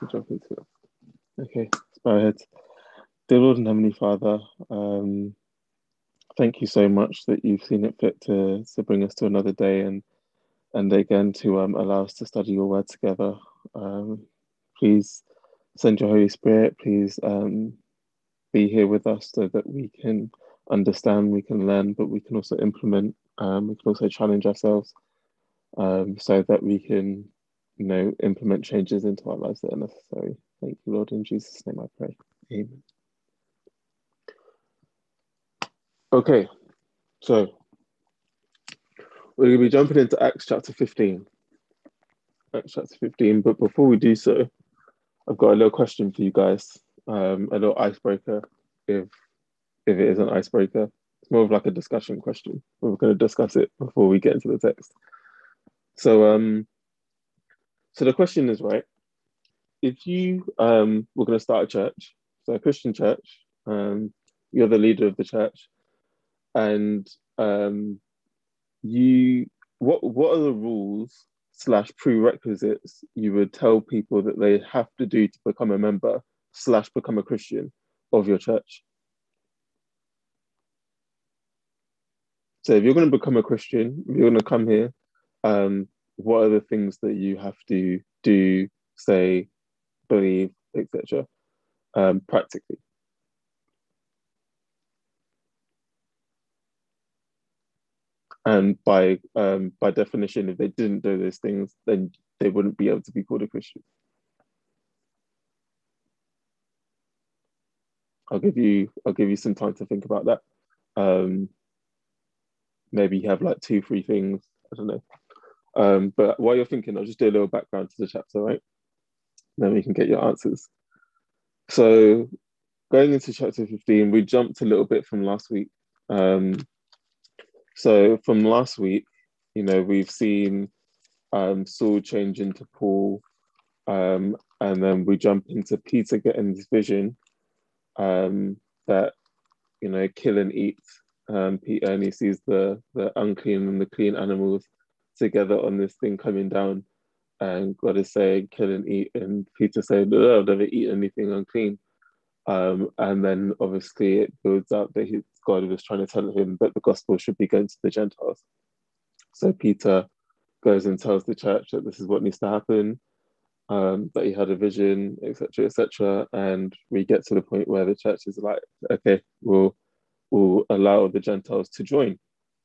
Jump into it. Okay, let's bow our heads. Dear Lord and Heavenly Father, thank you so much that you've seen it fit to bring us to another day and again to allow us to study your word together. Please send your Holy Spirit. Please be here with us so that we can understand, we can learn, but we can also implement. We can also challenge ourselves so that we can, implement changes into our lives that are necessary. Thank you, Lord. In Jesus' name I pray. Amen. Okay, so we're going to be jumping into Acts chapter 15. Acts chapter 15, but before we do so, I've got a little question for you guys, a little icebreaker, if it is an icebreaker. It's more of like a discussion question. We're going to discuss it before we get into the text. So the question is, right, if you were going to start a church, so a Christian church, you're the leader of the church, and you what are the rules slash prerequisites you would tell people that they have to do to become a member slash become a Christian of your church? So if you're going to become a Christian, if you're going to come here, what are the things that you have to do, say, believe, etc., practically? And by definition, if they didn't do those things, then they wouldn't be able to be called a Christian. I'll give you some time to think about that. Um, Maybe you have like two, three things. I don't know. But while you're thinking, I'll just do a little background to the chapter, right? Then we can get your answers. So going into chapter 15, we jumped a little bit from last week. Um, so from last week, we've seen Saul change into Paul, and then we jump into Peter getting this vision that kill and eat. Peter, and he sees the unclean and the clean animals together on this thing coming down, and God is saying, "Kill and eat," and Peter saying, "No, I've never eaten anything unclean." And then obviously it builds up that God was trying to tell him that the gospel should be going to the Gentiles. So Peter goes and tells the church that this is what needs to happen, that he had a vision, etc., etc. And we get to the point where the church is like, okay, we'll allow the Gentiles to join.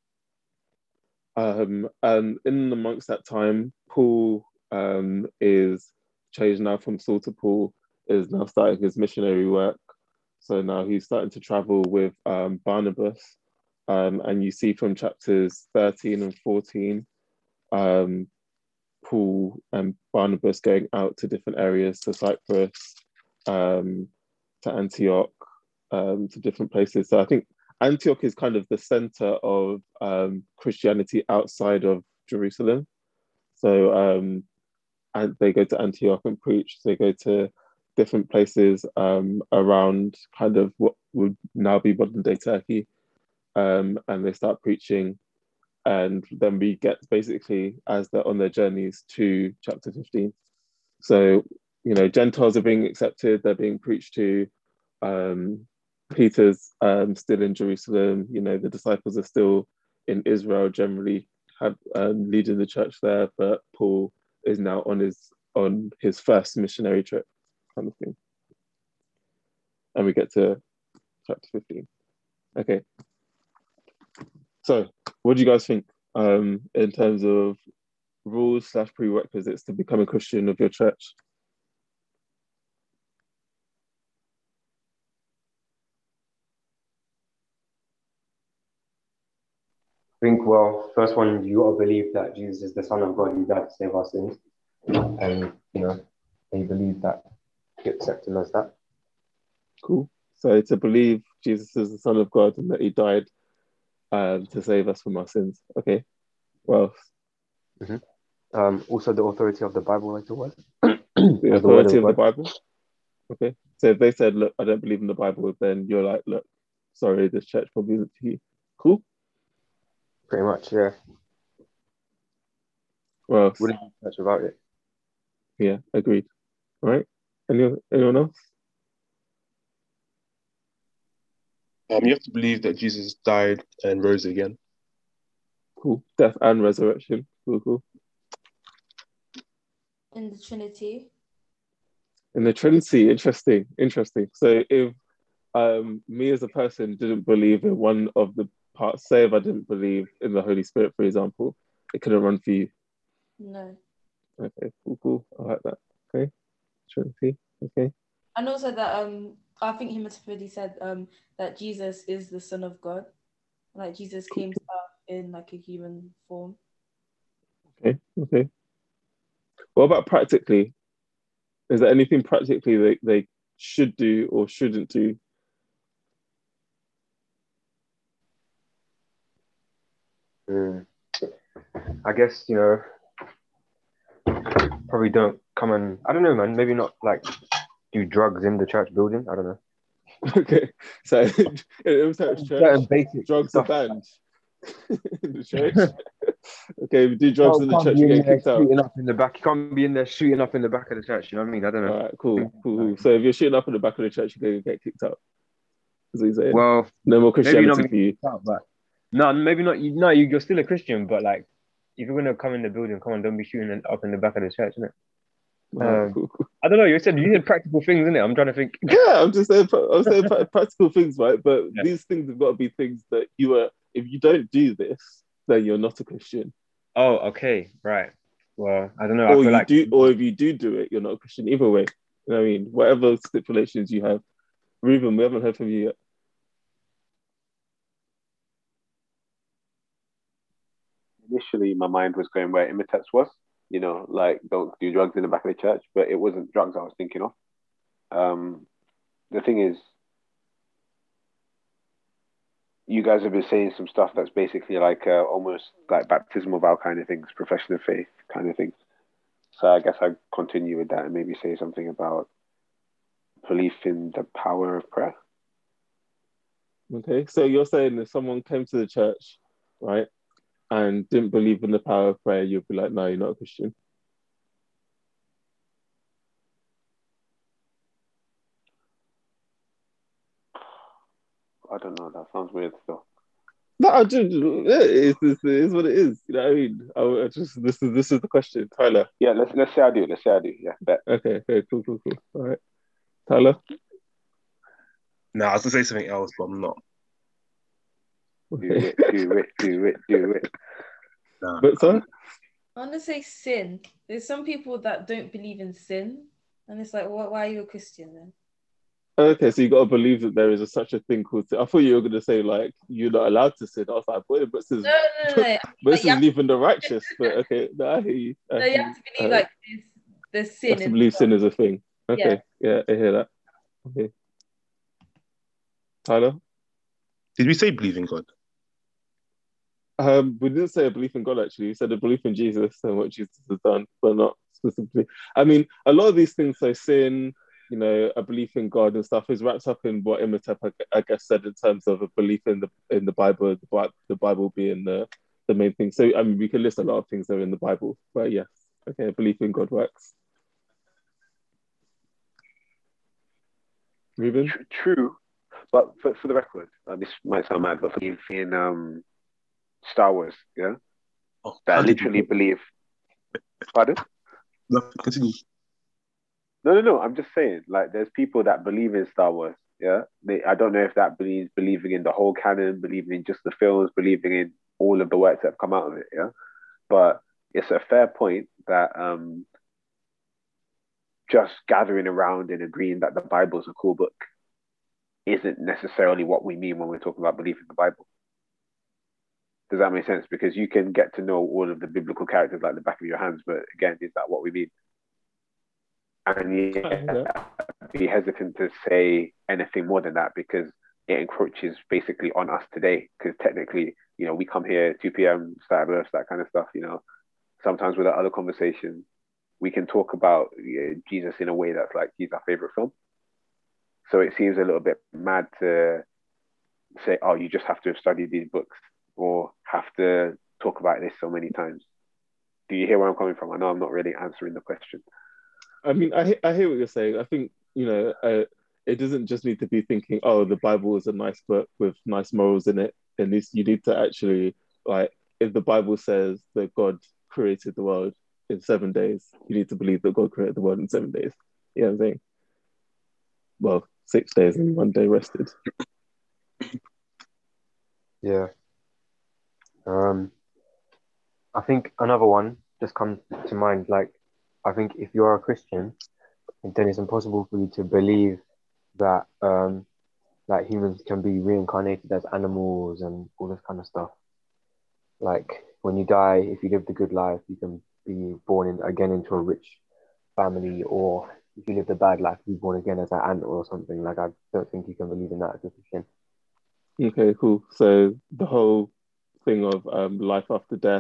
And in amongst that time, Paul is changed now from Saul to Paul, is now starting his missionary work. So now he's starting to travel with Barnabas. And you see from chapters 13 and 14, Paul and Barnabas going out to different areas, to Cyprus, to Antioch, to different places. So I think Antioch is kind of the center of Christianity outside of Jerusalem. So and they go to Antioch and preach. They go to different places around kind of what would now be modern day Turkey, and they start preaching. And then we get basically as they're on their journeys to chapter 15. So, Gentiles are being accepted, they're being preached to. Um, Peter's still in Jerusalem. The disciples are still in Israel, generally have leading the church there. But Paul is now on his first missionary trip, kind of thing. And we get to chapter 15. Okay, so what do you guys think in terms of rules slash prerequisites to become a Christian of your church? Think, well, first one, you got to believe that Jesus is the Son of God who died to save our sins. And, they believe that, you accept him as that. Cool. So to believe Jesus is the Son of God and that he died to save us from our sins. Okay. Well, Also, the authority of the Bible as the word, the as the word authority of of the God. Bible. Okay. So if they said, look, I don't believe in the Bible, then you're like, look, sorry, this church probably isn't for you. Cool. Pretty much, yeah. Well, Wouldn't be much about it. yeah, agreed. All right. Anyone else? You have to believe that Jesus died and rose again. Cool. Death and resurrection. Cool. In the Trinity. In the Trinity, interesting. So if me as a person didn't believe in one of the parts, say if I didn't believe in the Holy Spirit, for example, it couldn't run for you. No. Okay, cool. I like that. Okay, Trinity. Okay. And also that I think Himothy said that Jesus is the Son of God. Like Jesus came to earth in like a human form. Okay. What about practically? Is there anything practically they should do or shouldn't do? I guess, probably don't come and, I don't know, man, maybe not like do drugs in the church building. I don't know. Okay, so in church, Certain basic drugs are stuff. banned in the church. Okay, if you do drugs in the church, you get get kicked out. Shooting up in the back. You can't be in there shooting up in the back of the church. You know what I mean? I don't know. All right, cool. So if you're shooting up in the back of the church, you're going to get kicked out. Is what you're saying? Well, no more maybe Christianity not for you. out, but no, maybe not. No, you're still a Christian, but like, if you're gonna come in the building, come on, don't be shooting up in the back of the church, innit? Right, cool. I don't know. You said practical things, innit? I'm trying to think. Yeah, I'm saying practical things, right? But these things have got to be things that if you don't do this, then you're not a Christian. Oh, okay, right. Well, I don't know. Or if you do it, you're not a Christian. Either way, you know what I mean? Whatever stipulations you have. Reuben, we haven't heard from you yet. Initially, my mind was going where Imhotep was, like don't do drugs in the back of the church, but it wasn't drugs I was thinking of. The thing is, you guys have been saying some stuff that's basically like almost like baptismal vow kind of things, profession of faith kind of things. So I guess I'd continue with that and maybe say something about belief in the power of prayer. Okay, so you're saying if someone came to the church, right, and didn't believe in the power of prayer, you'd be like, no, you're not a Christian. I don't know. That sounds weird still. No, it is what it is. You know what I mean? This is the question, Tyler. Yeah, let's say I do. Yeah, bet. Okay, cool. All right, Tyler. No, I was gonna say something else, but I'm not. Okay. Do it. Nah, but sir, I want to say sin. There's some people that don't believe in sin, and it's like, why are you a Christian then? Okay, so you got to believe that there is such a thing called sin. I thought you were going to say like you're not allowed to sin. I was like, boy, but this is No. but this is leaving the righteous. But okay, no, I hear you. You have to believe like there's sin. You have to believe sin is a thing. Okay, yeah, I hear that. Okay, Tyler. Did we say believe in God? We didn't say a belief in God actually. We said a belief in Jesus and what Jesus has done, but not specifically. I mean, a lot of these things, so sin, a belief in God and stuff, is wrapped up in what Imhotep, I guess, said in terms of a belief in the Bible, the Bible being the main thing. So I mean, we can list a lot of things that are in the Bible, but yes, okay, belief in God works. Reuben? True, but for the record, this might sound mad, but believe in Star Wars, yeah, that literally believe. Pardon? No, continue. No. I'm just saying, like, there's people that believe in Star Wars. Yeah, I don't know if that believing in the whole canon, believing in just the films, believing in all of the works that have come out of it. Yeah, but it's a fair point that just gathering around and agreeing that the Bible is a cool book isn't necessarily what we mean when we're talking about belief in the Bible. Does that make sense? Because you can get to know all of the biblical characters like the back of your hands, but again, is that what we mean? And yeah, I'd be hesitant to say anything more than that because it encroaches basically on us today. Because technically, we come here 2 p.m., start verse, that kind of stuff. Sometimes with our other conversations, we can talk about Jesus in a way that's like he's our favorite film. So it seems a little bit mad to say, oh, you just have to have studied these books or have to talk about this so many times. Do you hear where I'm coming from? I know I'm not really answering the question. I mean, I hear what you're saying. I think, it doesn't just need to be thinking, oh, the Bible is a nice book with nice morals in it. At least you need to actually, like, if the Bible says that God created the world in 7 days, you need to believe that God created the world in 7 days. You know what I'm saying? Well, 6 days and one day rested. Yeah. I think another one just comes to mind. Like, I think if you're a Christian, then it's impossible for you to believe that like humans can be reincarnated as animals and all this kind of stuff. Like when you die, if you lived a good life, you can be born again into a rich family, or if you lived a bad life, be born again as an ant or something. Like I don't think you can believe in that as a Christian. Okay, cool. So the whole thing of life after death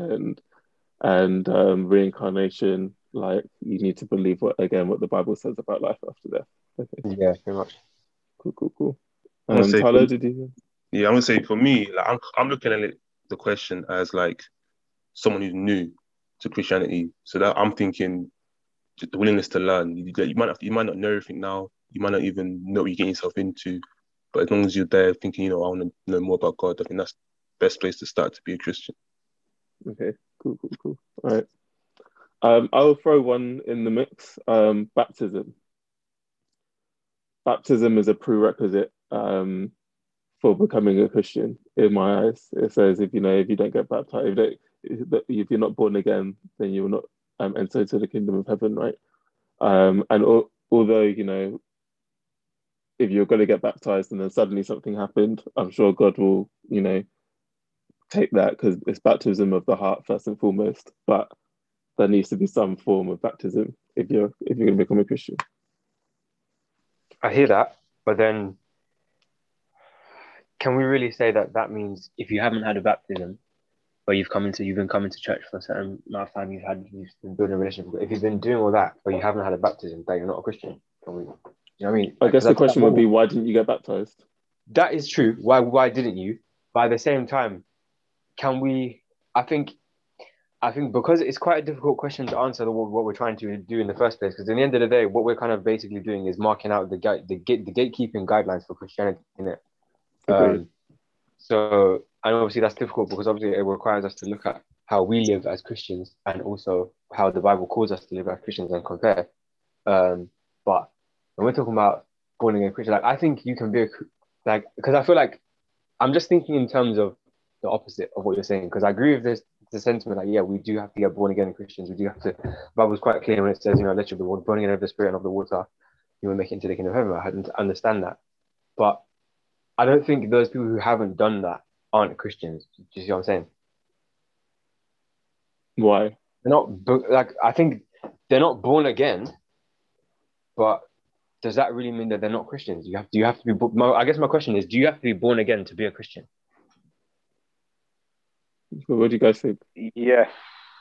and reincarnation, like you need to believe what the Bible says about life after death. Okay, Yeah, pretty much. cool. I'm gonna say, Tyler, did you? yeah, I'm gonna say for me, like I'm looking at it, the question as like someone who's new to Christianity. So that I'm thinking just the willingness to learn. You might not know everything now. You might not even know what you're getting yourself into. But as long as you're there thinking, I want to know more about God, I think that's the best place to start to be a Christian. Okay, cool. All right. I'll throw one in the mix. Baptism. Baptism is a prerequisite for becoming a Christian. In my eyes, it says if you don't get baptized, if you're not born again, then you will not enter into the kingdom of heaven, right? And although if you're going to get baptized and then suddenly something happened, I'm sure God will take that because it's baptism of the heart first and foremost. But there needs to be some form of baptism if you're going to become a Christian. I hear that, but then can we really say that that means if you haven't had a baptism, but you've been coming to church for a certain amount of time, you've been building a relationship. If you've been doing all that, but you haven't had a baptism, that you're not a Christian. Can we? You know what I mean? I guess the question would be, why didn't you get baptized? That is true. Why didn't you? But at the same time, can we? I think because it's quite a difficult question to answer what we're trying to do in the first place. Because at the end of the day, what we're kind of basically doing is marking out the gatekeeping guidelines for Christianity, innit? So, and obviously that's difficult because obviously it requires us to look at how we live as Christians and also how the Bible calls us to live as Christians and compare. But when we're talking about born again Christian, like I think you can be because I feel like I'm just thinking in terms of the opposite of what you're saying, because I agree with the sentiment that, yeah, we do have to get born again Christians. We do have to, the Bible's quite clear when it says, let you be born again of the Spirit and of the water, you will make it into the kingdom of heaven. I understand that. But I don't think those people who haven't done that aren't Christians. Do you see what I'm saying? Why? They're not, I think they're not born again, but does that really mean that they're not Christians? Do you have to be, I guess my question is, do you have to be born again to be a Christian? What do you guys think? Yes.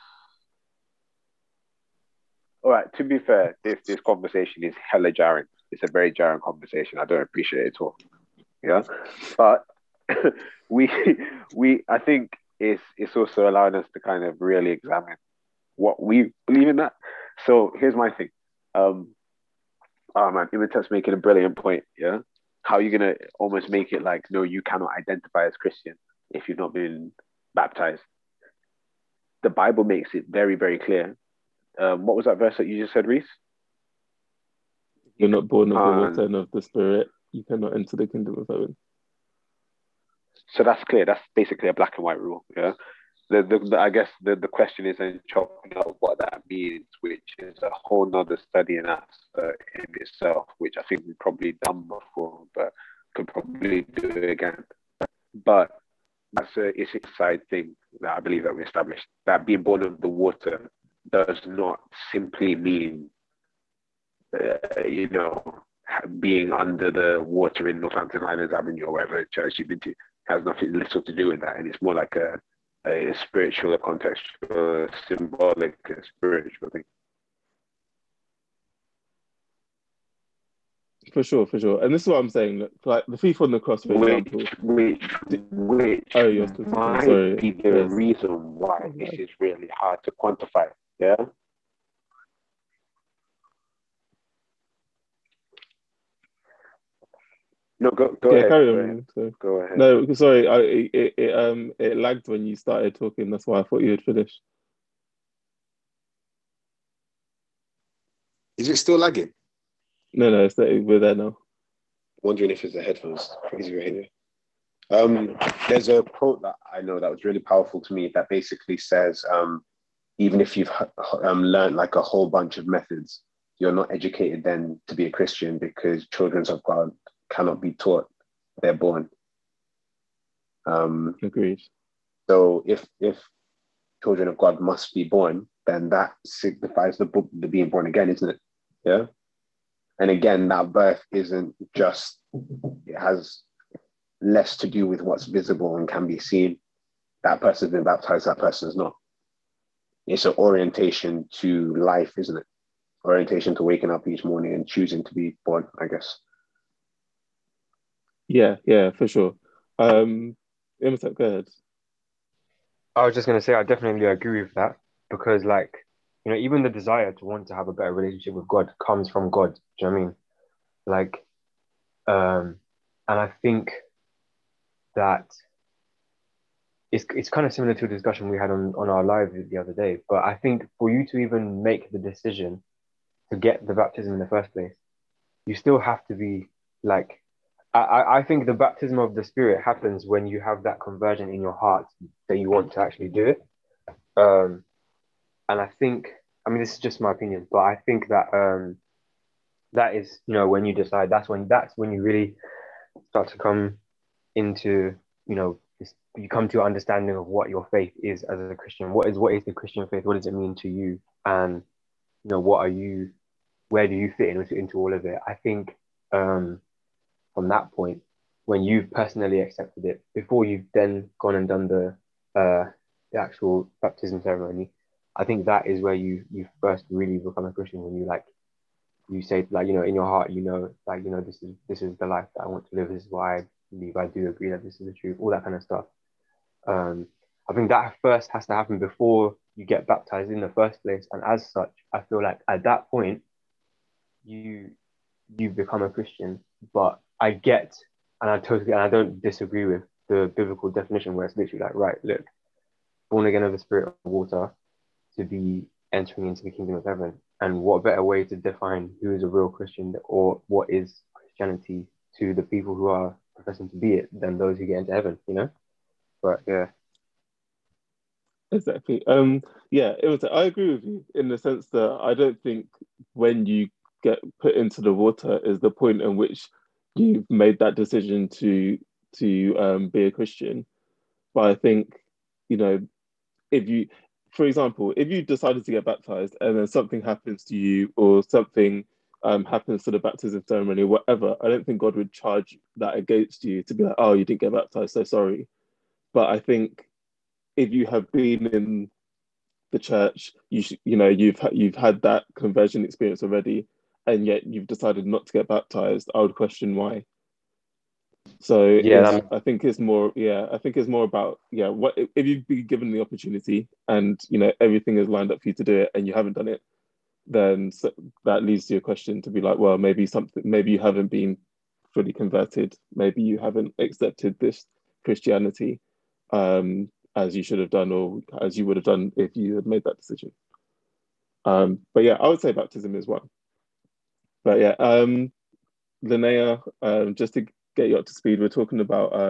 All right. To be fair, this conversation is hella jarring. It's a very jarring conversation. I don't appreciate it at all. Yeah, but we I think it's also allowed us to kind of really examine what we believe in that. So here's my thing. Oh man, Imitat's making a brilliant point. Yeah, how are you gonna almost make it like, no, you cannot identify as Christian if you've not been baptized? The Bible makes it very, very clear. What was that verse that you just said, Reese? You're not born of the water and of the Spirit, you cannot enter the kingdom of heaven. So that's clear. That's basically a black and white rule. Yeah. I guess the question is then chopping up what that means, which is a whole nother study in itself, which I think we've probably done before, but could probably do it again. But that's it's a side thing that I believe that we established, that being born of the water does not simply mean, being under the water in Northampton Highlands Avenue or whatever church you've been to. Has nothing little to do with that, and it's more like a spiritual, a contextual, symbolic, spiritual thing. For sure. And this is what I'm saying. Like the thief on the cross, for example. Which might be the reason why this is really hard to quantify. Yeah. No, go Yeah, ahead. carry Go ahead. on. So, Go ahead. no, sorry, it lagged when you started talking. That's why I thought you had finished. Is it still lagging? No, we're there now. Wondering if it's the headphones. Crazy right here. There's a quote that I know that was really powerful to me that basically says, even if you've learned like a whole bunch of methods, you're not educated then to be a Christian because children of God cannot be taught; they're born. Agreed. So if children of God must be born, then that signifies the being born again, isn't it? Yeah. And again, that birth isn't just, it has less to do with what's visible and can be seen. That person's been baptized, that person's not. It's an orientation to life, isn't it? Orientation to waking up each morning and choosing to be born, I guess. Yeah, for sure. Imhotep, go ahead. I was just going to say, I definitely agree with that because, like, you know, even the desire to want to have a better relationship with God comes from God. Do you know what I mean? Like, and I think that it's kind of similar to a discussion we had on our live the other day. But I think for you to even make the decision to get the baptism in the first place, you still have to be like, I think the baptism of the Spirit happens when you have that conversion in your heart that you want to actually do it. And I think, I mean, this is just my opinion, but I think that that is, you know, when you decide, that's when you really start to come into, you know, you come to an understanding of what your faith is as a Christian. What is the Christian faith? What does it mean to you? And, you know, where do you fit into all of it? I think from that point, when you've personally accepted it, before you've then gone and done the actual baptism ceremony, I think that is where you first really become a Christian, when you say, like, you know, in your heart, you know, like, you know, this is the life that I want to live. This is why I believe, I do agree that this is the truth, all that kind of stuff. I think that first has to happen before you get baptized in the first place. And as such, I feel like at that point, you become a Christian. But I get, and I don't disagree with the biblical definition where it's literally like, right, look, born again of the Spirit of water to be entering into the kingdom of heaven. And what better way to define who is a real Christian or what is Christianity to the people who are professing to be it than those who get into heaven, you know? But yeah. Exactly. Yeah, I agree with you in the sense that I don't think when you get put into the water is the point in which you've made that decision to be a Christian. But I think, you know, if you, for example, if you decided to get baptized and then something happens to you or something happens to the baptism ceremony or whatever, I don't think God would charge that against you to be like, oh, you didn't get baptized, so sorry. But I think if you have been in the church, you've had that conversion experience already, and yet you've decided not to get baptized, I would question why. So Yeah, I think it's more about, what if you've been given the opportunity and you know everything is lined up for you to do it and you haven't done it, then that leads to your question to be like, well, maybe you haven't been fully converted, maybe you haven't accepted this Christianity as you should have done or as you would have done if you had made that decision. But yeah, I would say baptism is one. But yeah, Linnea, just to get you up to speed, we're talking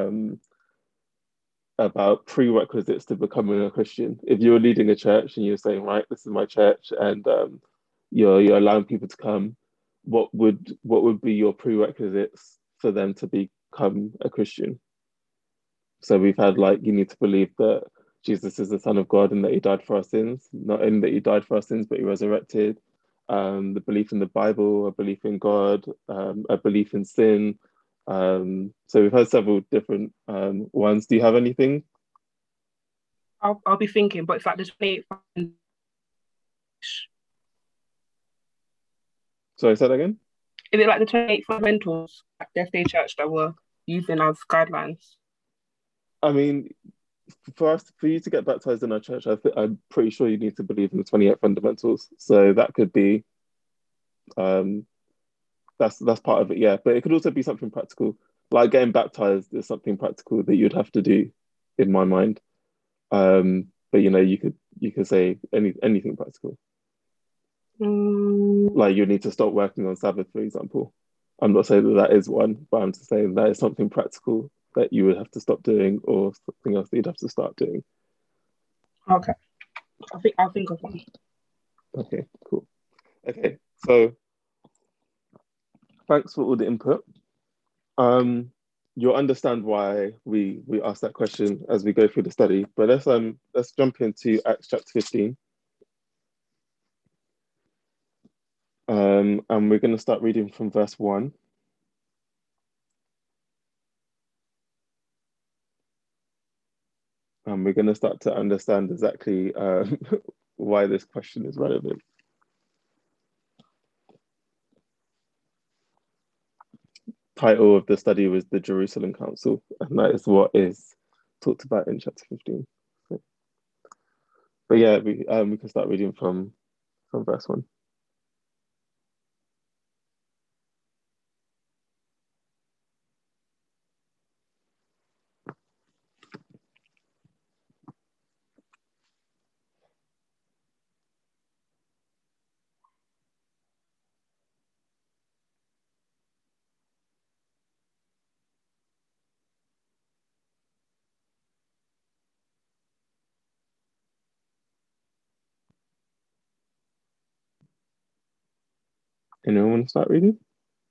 about prerequisites to becoming a Christian. If you're leading a church and you're saying, right, this is my church, and you're allowing people to come, what would be your prerequisites for them to become a Christian? So we've had, like, you need to believe that Jesus is the Son of God and that he died for our sins, not only that he died for our sins, but he resurrected. The belief in the Bible, a belief in God, a belief in sin. So we've had several different ones. Do you have anything? I'll be thinking, but it's like the 28. Sorry, say that again? Is it like the 28 fundamentals at Death Day Church that were using as guidelines? I mean, for you to get baptized in our church, I'm pretty sure you need to believe in the 28 fundamentals. So that could be, that's part of it, yeah. But it could also be something practical. like getting baptized is something practical that you'd have to do, in my mind. But you could say anything practical. Like you need to stop working on Sabbath, for example. I'm not saying that is one, but I'm just saying that is something practical that you would have to stop doing, or something else that you'd have to start doing. Okay. I'll think of one. Okay, cool. Okay, so thanks for all the input. You'll understand why we asked that question as we go through the study. But let's jump into Acts chapter 15. And we're going to start reading from verse 1. And we're going to start to understand exactly why this question is relevant. Title of the study was the Jerusalem Council, and that is what is talked about in chapter 15. But yeah, we can start reading from verse 1. Anyone want to start reading?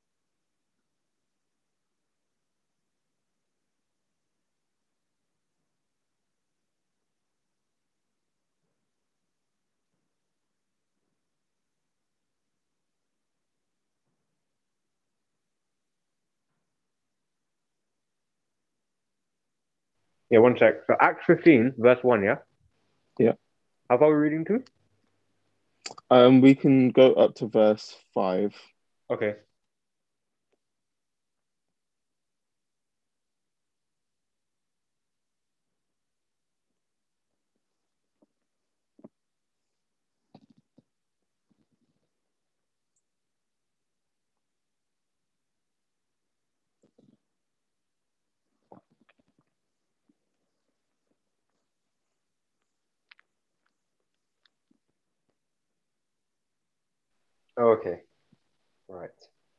Yeah, one sec. So Acts 15, verse 1, yeah? Yeah. How far are we reading to? We can go up to verse 5. Okay. Okay. Right.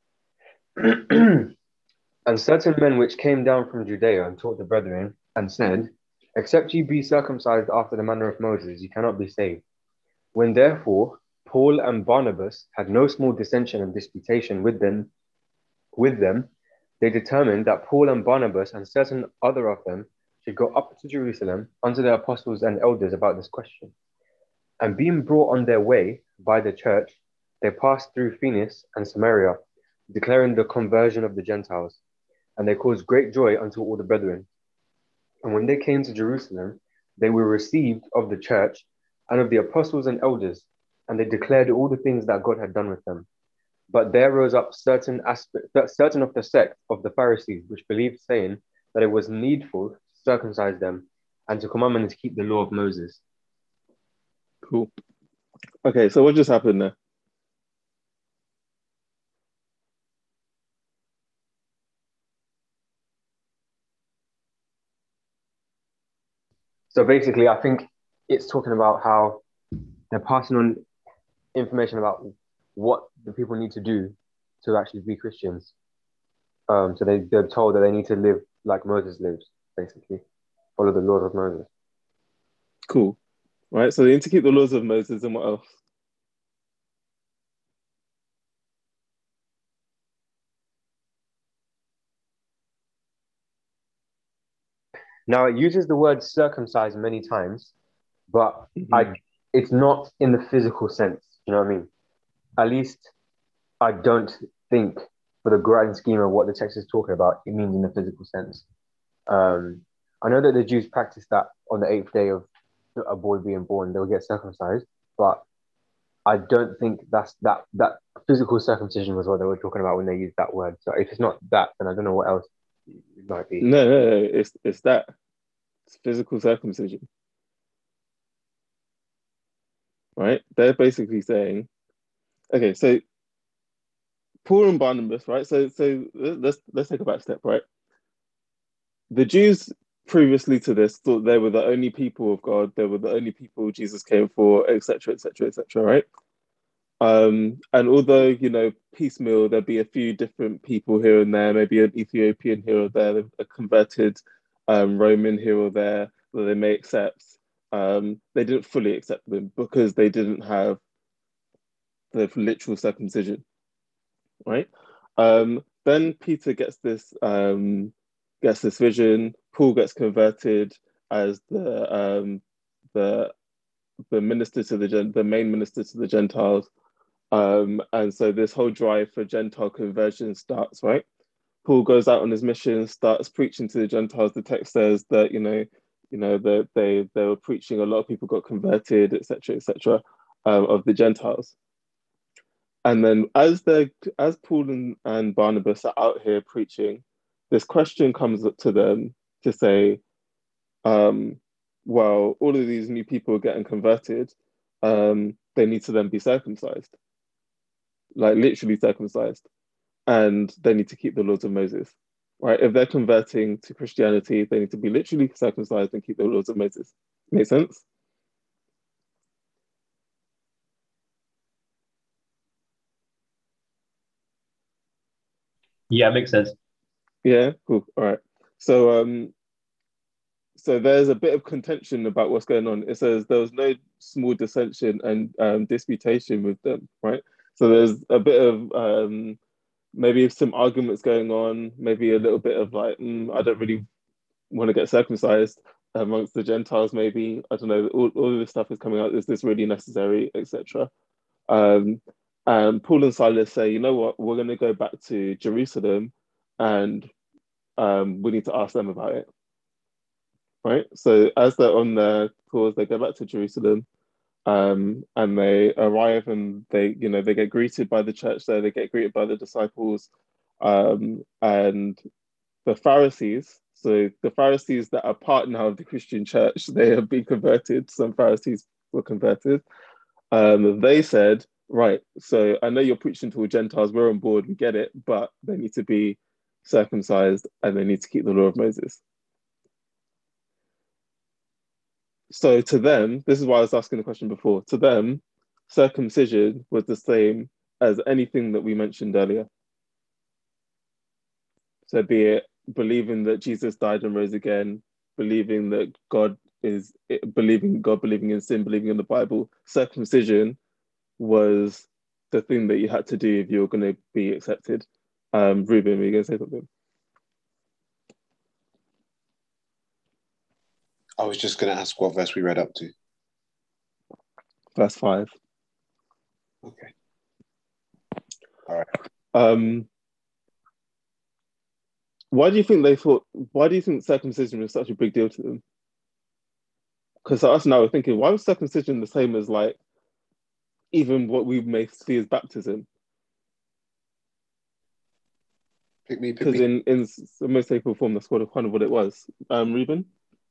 And certain men which came down from Judea and taught the brethren, and said, except ye be circumcised after the manner of Moses, ye cannot be saved. When therefore Paul and Barnabas had no small dissension and disputation with them, they determined that Paul and Barnabas and certain other of them should go up to Jerusalem unto the apostles and elders about this question. And being brought on their way by the church, they passed through Phoenicia and Samaria, declaring the conversion of the Gentiles. And they caused great joy unto all the brethren. And when they came to Jerusalem, they were received of the church and of the apostles and elders, and they declared all the things that God had done with them. But there rose up certain of the sect of the Pharisees, which believed, saying that it was needful to circumcise them and to command them to keep the law of Moses. Cool. Okay, so what just happened there? So basically, I think it's talking about how they're passing on information about what the people need to do to actually be Christians. So they're told that they need to live like Moses lives, basically, follow the laws of Moses. Cool. Right, so they need to keep the laws of Moses, and what else? Now it uses the word circumcised many times, but it's not in the physical sense. You know what I mean? At least I don't think, for the grand scheme of what the text is talking about, it means in the physical sense. I know that the Jews practice that on the 8th day of a boy being born, they'll get circumcised, but I don't think that physical circumcision was what they were talking about when they used that word. So if it's not that, then I don't know what else it might be. No, it's that. It's physical circumcision. Right? They're basically saying, okay, so Paul and Barnabas, right? So let's take a back step, right? the Jews previously to this thought they were the only people of God, they were the only people Jesus came for, etc., etc., etc., right? And although, you know, piecemeal, there'd be a few different people here and there, maybe an Ethiopian here or there, a converted Roman here or there that they may accept. They didn't fully accept them because they didn't have the literal circumcision, right? Then Peter gets this vision. Paul gets converted as the minister to the main minister to the Gentiles. And so this whole drive for Gentile conversion starts, right? Paul goes out on his mission, starts preaching to the Gentiles. The text says that, that they were preaching, a lot of people got converted, etc., of the Gentiles. And then as Paul and Barnabas are out here preaching, this question comes up to them to say, well, all of these new people are getting converted, they need to then be circumcised, like literally circumcised, and they need to keep the laws of Moses, right? If they're converting to Christianity, they need to be literally circumcised and keep the laws of Moses. Make sense? Yeah, makes sense. Yeah, cool. All right. So there's a bit of contention about what's going on. It says there was no small dissension and disputation with them, right? So there's a bit of maybe some arguments going on, maybe a little bit of like, I don't really want to get circumcised amongst the Gentiles, maybe. I don't know, all of this stuff is coming out. Is this really necessary, etc.? And Paul and Silas say, you know what, we're going to go back to Jerusalem and we need to ask them about it. Right? So as they're on their tours, they go back to Jerusalem, and they arrive and they get greeted by the church there, they get greeted by the disciples, and the Pharisees. So the Pharisees that are part now of the Christian church, they have been converted. Some Pharisees were converted. They said, right, so I know you're preaching to all Gentiles, we're on board, we get it, but they need to be circumcised and they need to keep the law of Moses. So to them, this is why I was asking the question before, to them, circumcision was the same as anything that we mentioned earlier. So be it believing that Jesus died and rose again, believing that believing in sin, believing in the Bible, circumcision was the thing that you had to do if you were going to be accepted. Ruben, were you going to say something? I was just going to ask what verse we read up to. Verse 5. Okay. All right. Why do you think circumcision was such a big deal to them? Because us now we're thinking, why was circumcision the same as like even what we may see as baptism? Pick me. Because in the most sacred form, that's kind of what it was. Ruben?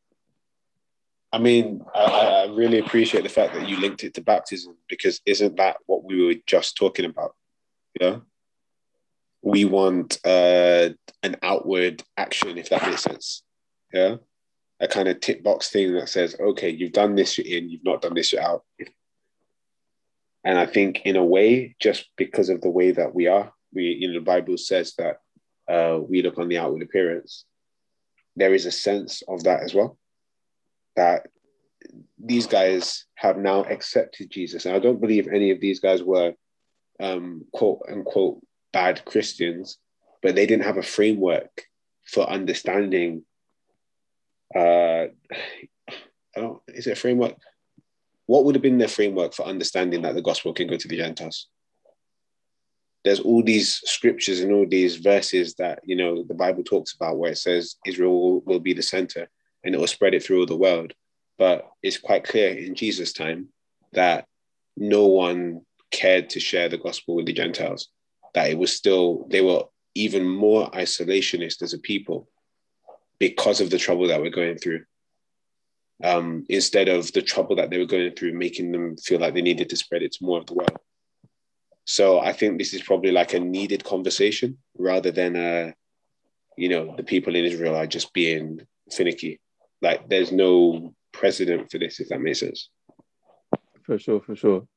I mean, I really appreciate the fact that you linked it to baptism, because isn't that what we were just talking about? Yeah. We want an outward action, if that makes sense. Yeah. A kind of tick box thing that says, okay, you've done this, you're in, you've not done this, you're out. And I think in a way, just because of the way that we are, the Bible says that we look on the outward appearance. There is a sense of that as well, that these guys have now accepted Jesus. And I don't believe any of these guys were quote unquote bad Christians, but they didn't have a framework for understanding. Is it a framework? What would have been their framework for understanding that the gospel can go to the Gentiles? There's all these scriptures and all these verses that, the Bible talks about where it says Israel will be the center and it will spread it through all the world. But it's quite clear in Jesus' time that no one cared to share the gospel with the Gentiles, that it was still, they were even more isolationist as a people because of the trouble that we're going through. Instead of the trouble that they were going through, making them feel like they needed to spread it to more of the world. So I think this is probably like a needed conversation rather than the people in Israel are just being finicky. Like, there's no precedent for this, if that makes sense. For sure.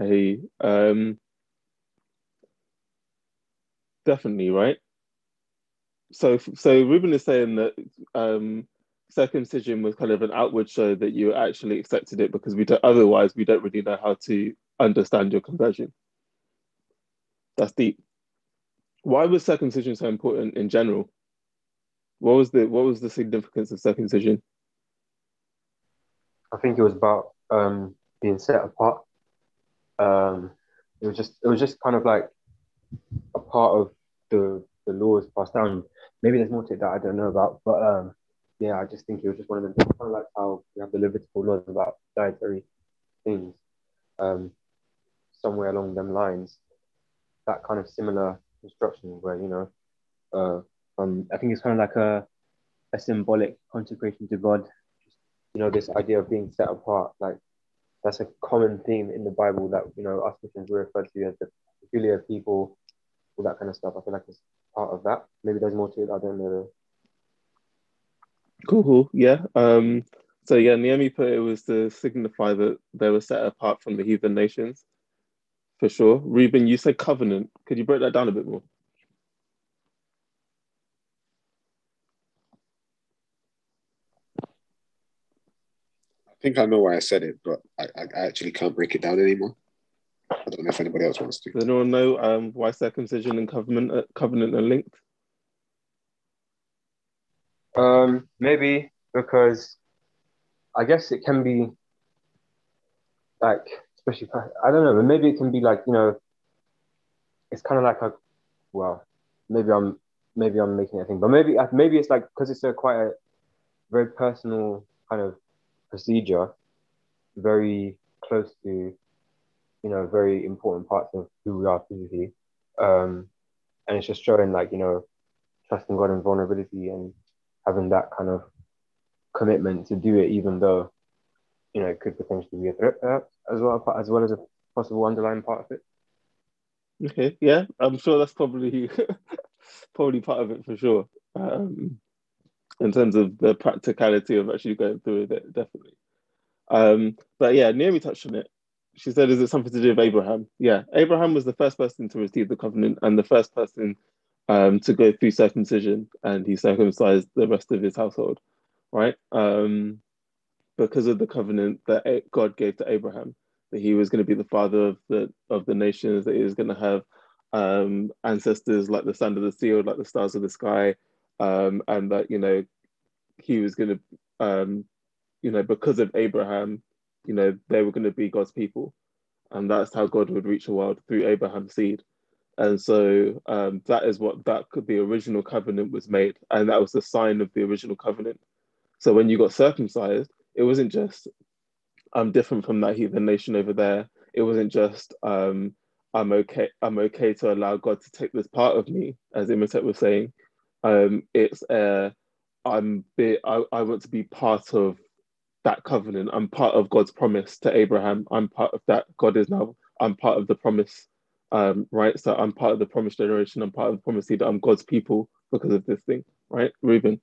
Definitely, right? So Ruben is saying that circumcision was kind of an outward show that you actually accepted it, because otherwise we don't really know how to understand your conversion. That's deep. Why was circumcision so important in general? What was the significance of circumcision? I think it was about being set apart. It was just kind of like a part of the laws passed down. Maybe there's more to it that I don't know about, but yeah, I just think it was just one of them things, kind of like how we have the Levitical laws about dietary things. Somewhere along them lines, that kind of similar instruction where I think it's kind of like a symbolic consecration to God. This idea of being set apart, like that's a common theme in the Bible that us Christians were referred to as the peculiar people, all that kind of stuff. I feel like it's part of that. Maybe there's more to it. I don't know. Cool. Yeah. So yeah, Naomi put it was to signify that they were set apart from the heathen nations. For sure. Reuben, you said covenant. Could you break that down a bit more? I think I know why I said it, but I actually can't break it down anymore. I don't know if anybody else wants to. Does anyone know why circumcision and covenant are linked? Maybe because I guess it can be like, especially I don't know, but maybe it can be like it's kind of like maybe I'm making a thing, but maybe it's like because it's quite a very personal kind of procedure, very close to very important parts of who we are physically, and it's just showing like trusting God and vulnerability and having that kind of commitment to do it, even though it could potentially be a threat, perhaps, as well as a possible underlying part of it. Okay, yeah, I'm sure that's probably probably part of it for sure. In terms of the practicality of actually going through it, definitely. But yeah, Naomi touched on it. She said, "Is it something to do with Abraham?" Yeah, Abraham was the first person to receive the covenant and the first person to go through circumcision, and he circumcised the rest of his household, right? Because of the covenant that God gave to Abraham, that he was going to be the father of the nations, that he was going to have ancestors like the sand of the sea, or like the stars of the sky, and that he was going to because of Abraham, they were going to be God's people, and that's how God would reach the world, through Abraham's seed. And so that is what the original covenant was made, and that was the sign of the original covenant. So when you got circumcised, it wasn't just I'm different from that heathen nation over there. It wasn't just I'm okay to allow God to take this part of me, as Imhotep was saying. It's I want to be part of that covenant. I'm part of God's promise to Abraham. I'm part of that. I'm part of the promise, right? So I'm part of the promised generation. I'm part of the promised seed. I'm God's people because of this thing, right? Reuben.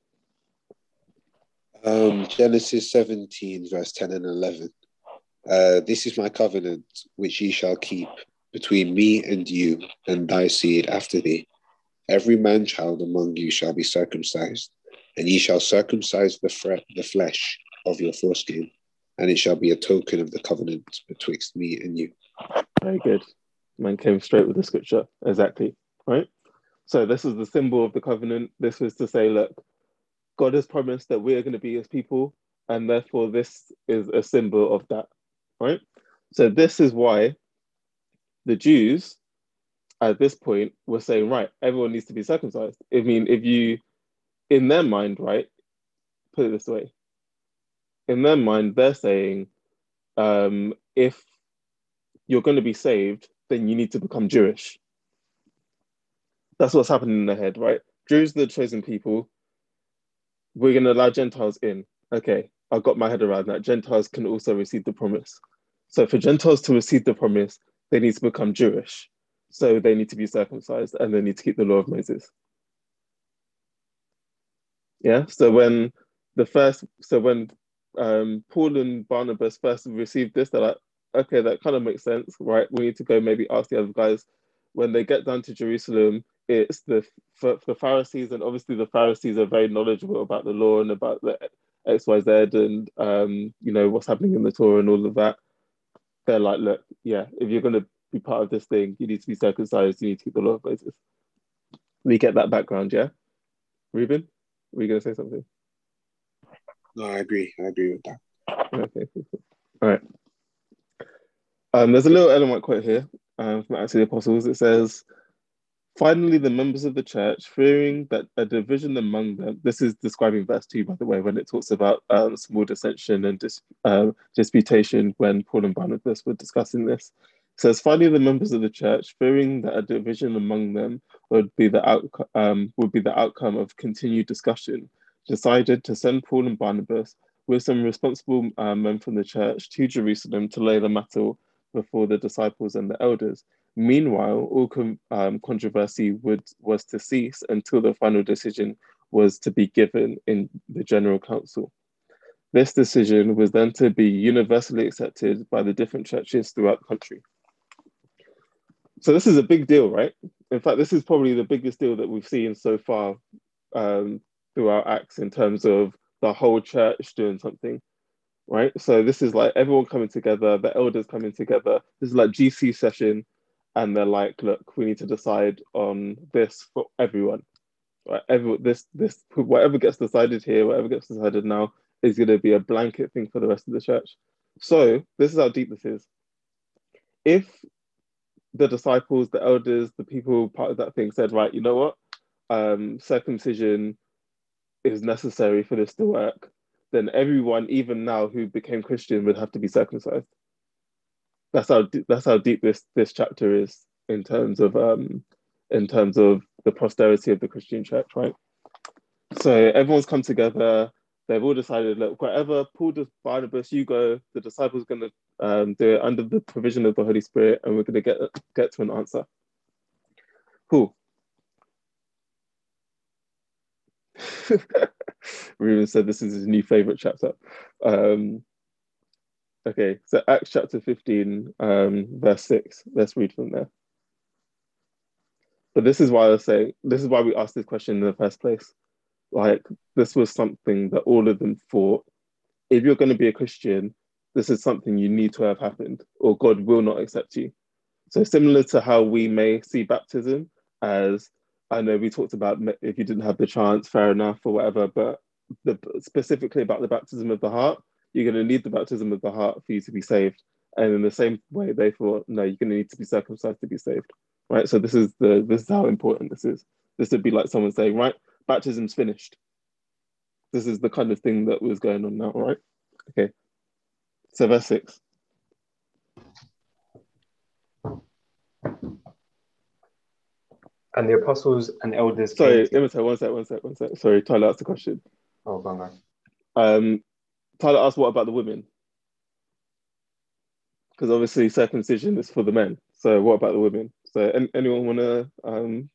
Genesis 17, verse 10 and 11. This is my covenant, which ye shall keep between me and you and thy seed after thee. Every man child among you shall be circumcised, and ye shall circumcise the flesh of your foreskin, and it shall be a token of the covenant betwixt me and you. Very good. Man came straight with the scripture. Exactly. Right? So this is the symbol of the covenant. This was to say, look, God has promised that we are going to be his people, and therefore this is a symbol of that. Right? So this is why the Jews at this point were saying, right, everyone needs to be circumcised. I mean, if you, in their mind, right, put it this way, in their mind, they're saying, if you're going to be saved, then you need to become Jewish. That's what's happening in their head, right? Jews are the chosen people. We're going to allow Gentiles in. Okay, I got my head around that. Gentiles can also receive the promise. So for Gentiles to receive the promise, they need to become Jewish. So they need to be circumcised and they need to keep the law of Moses. Yeah. So when Paul and Barnabas first received this, they're like, okay, that kind of makes sense, right? We need to go maybe ask the other guys. When they get down to Jerusalem, it's for the Pharisees, and obviously the Pharisees are very knowledgeable about the law and about the XYZ and what's happening in the Torah and all of that. They're like, look, yeah, if you're gonna be part of this thing, you need to be circumcised, you need to keep the law of Moses. We get that background, yeah. Ruben, were you gonna say something? No, I agree. I agree with that. Okay, cool, cool. All right. There's a little element quote here from Acts of the Apostles. It says, finally, the members of the church, fearing that a division among them, this is describing verse 2, by the way, when it talks about small dissension and disputation when Paul and Barnabas were discussing this. It says, finally, the members of the church, fearing that a division among them would be the outcome of continued discussion, decided to send Paul and Barnabas with some responsible men from the church to Jerusalem to lay the matter before the disciples and the elders. Meanwhile, all controversy was to cease until the final decision was to be given in the General Council. This decision was then to be universally accepted by the different churches throughout the country. So this is a big deal, right? In fact, this is probably the biggest deal that we've seen so far throughout Acts in terms of the whole church doing something, right? So this is like everyone coming together, the elders coming together. This is like GC session, and they're like, look, we need to decide on this for everyone. Right? Whatever gets decided here, whatever gets decided now, is going to be a blanket thing for the rest of the church. So this is how deep this is. If the disciples, the elders, the people part of that thing said, right, you know what, circumcision is necessary for this to work, then everyone, even now, who became Christian would have to be circumcised. That's how deep this chapter is in terms of the posterity of the Christian church, right? So everyone's come together. They've all decided, look, whatever Paul does, Barnabas, you go. The disciples are going to do it under the provision of the Holy Spirit, and we're going to get to an answer. Cool. Ruben said this is his new favorite chapter. Okay, so Acts chapter 15, verse 6. Let's read from there. But this is why this is why we asked this question in the first place. Like, this was something that all of them thought, if you're going to be a Christian, this is something you need to have happened, or God will not accept you. So similar to how we may see baptism as, I know we talked about if you didn't have the chance, fair enough, or whatever, but specifically about the baptism of the heart, you're going to need the baptism of the heart for you to be saved. And in the same way, they thought, no, you're going to need to be circumcised to be saved, right? So this is how important this is. This would be like someone saying, right, baptism's finished. This is the kind of thing that was going on now, right? Okay. So verse 6. And the apostles and elders Sorry, came Imita, one sec. Sorry, Tyler asked a question. Oh, go on. Tyler asked, what about the women? Because obviously circumcision is for the men. So what about the women? So anyone want to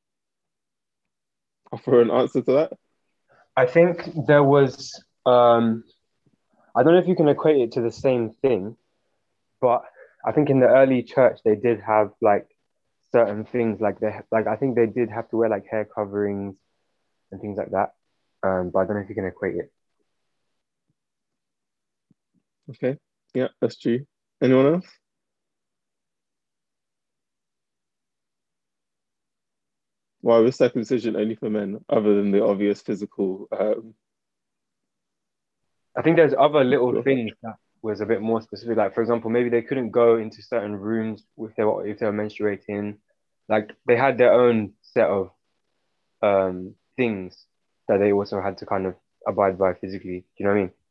offer an answer to that? I think there was, I don't know if you can equate it to the same thing, but I think in the early church, they did have like certain things I think they did have to wear like hair coverings and things like that. But I don't know if you can equate it. Okay, yeah, that's true. Anyone else? Why was circumcision only for men, other than the obvious physical? I think there's other little things that was a bit more specific. Like, for example, maybe they couldn't go into certain rooms if they were menstruating. Like, they had their own set of things that they also had to kind of abide by physically. Do you know what I mean?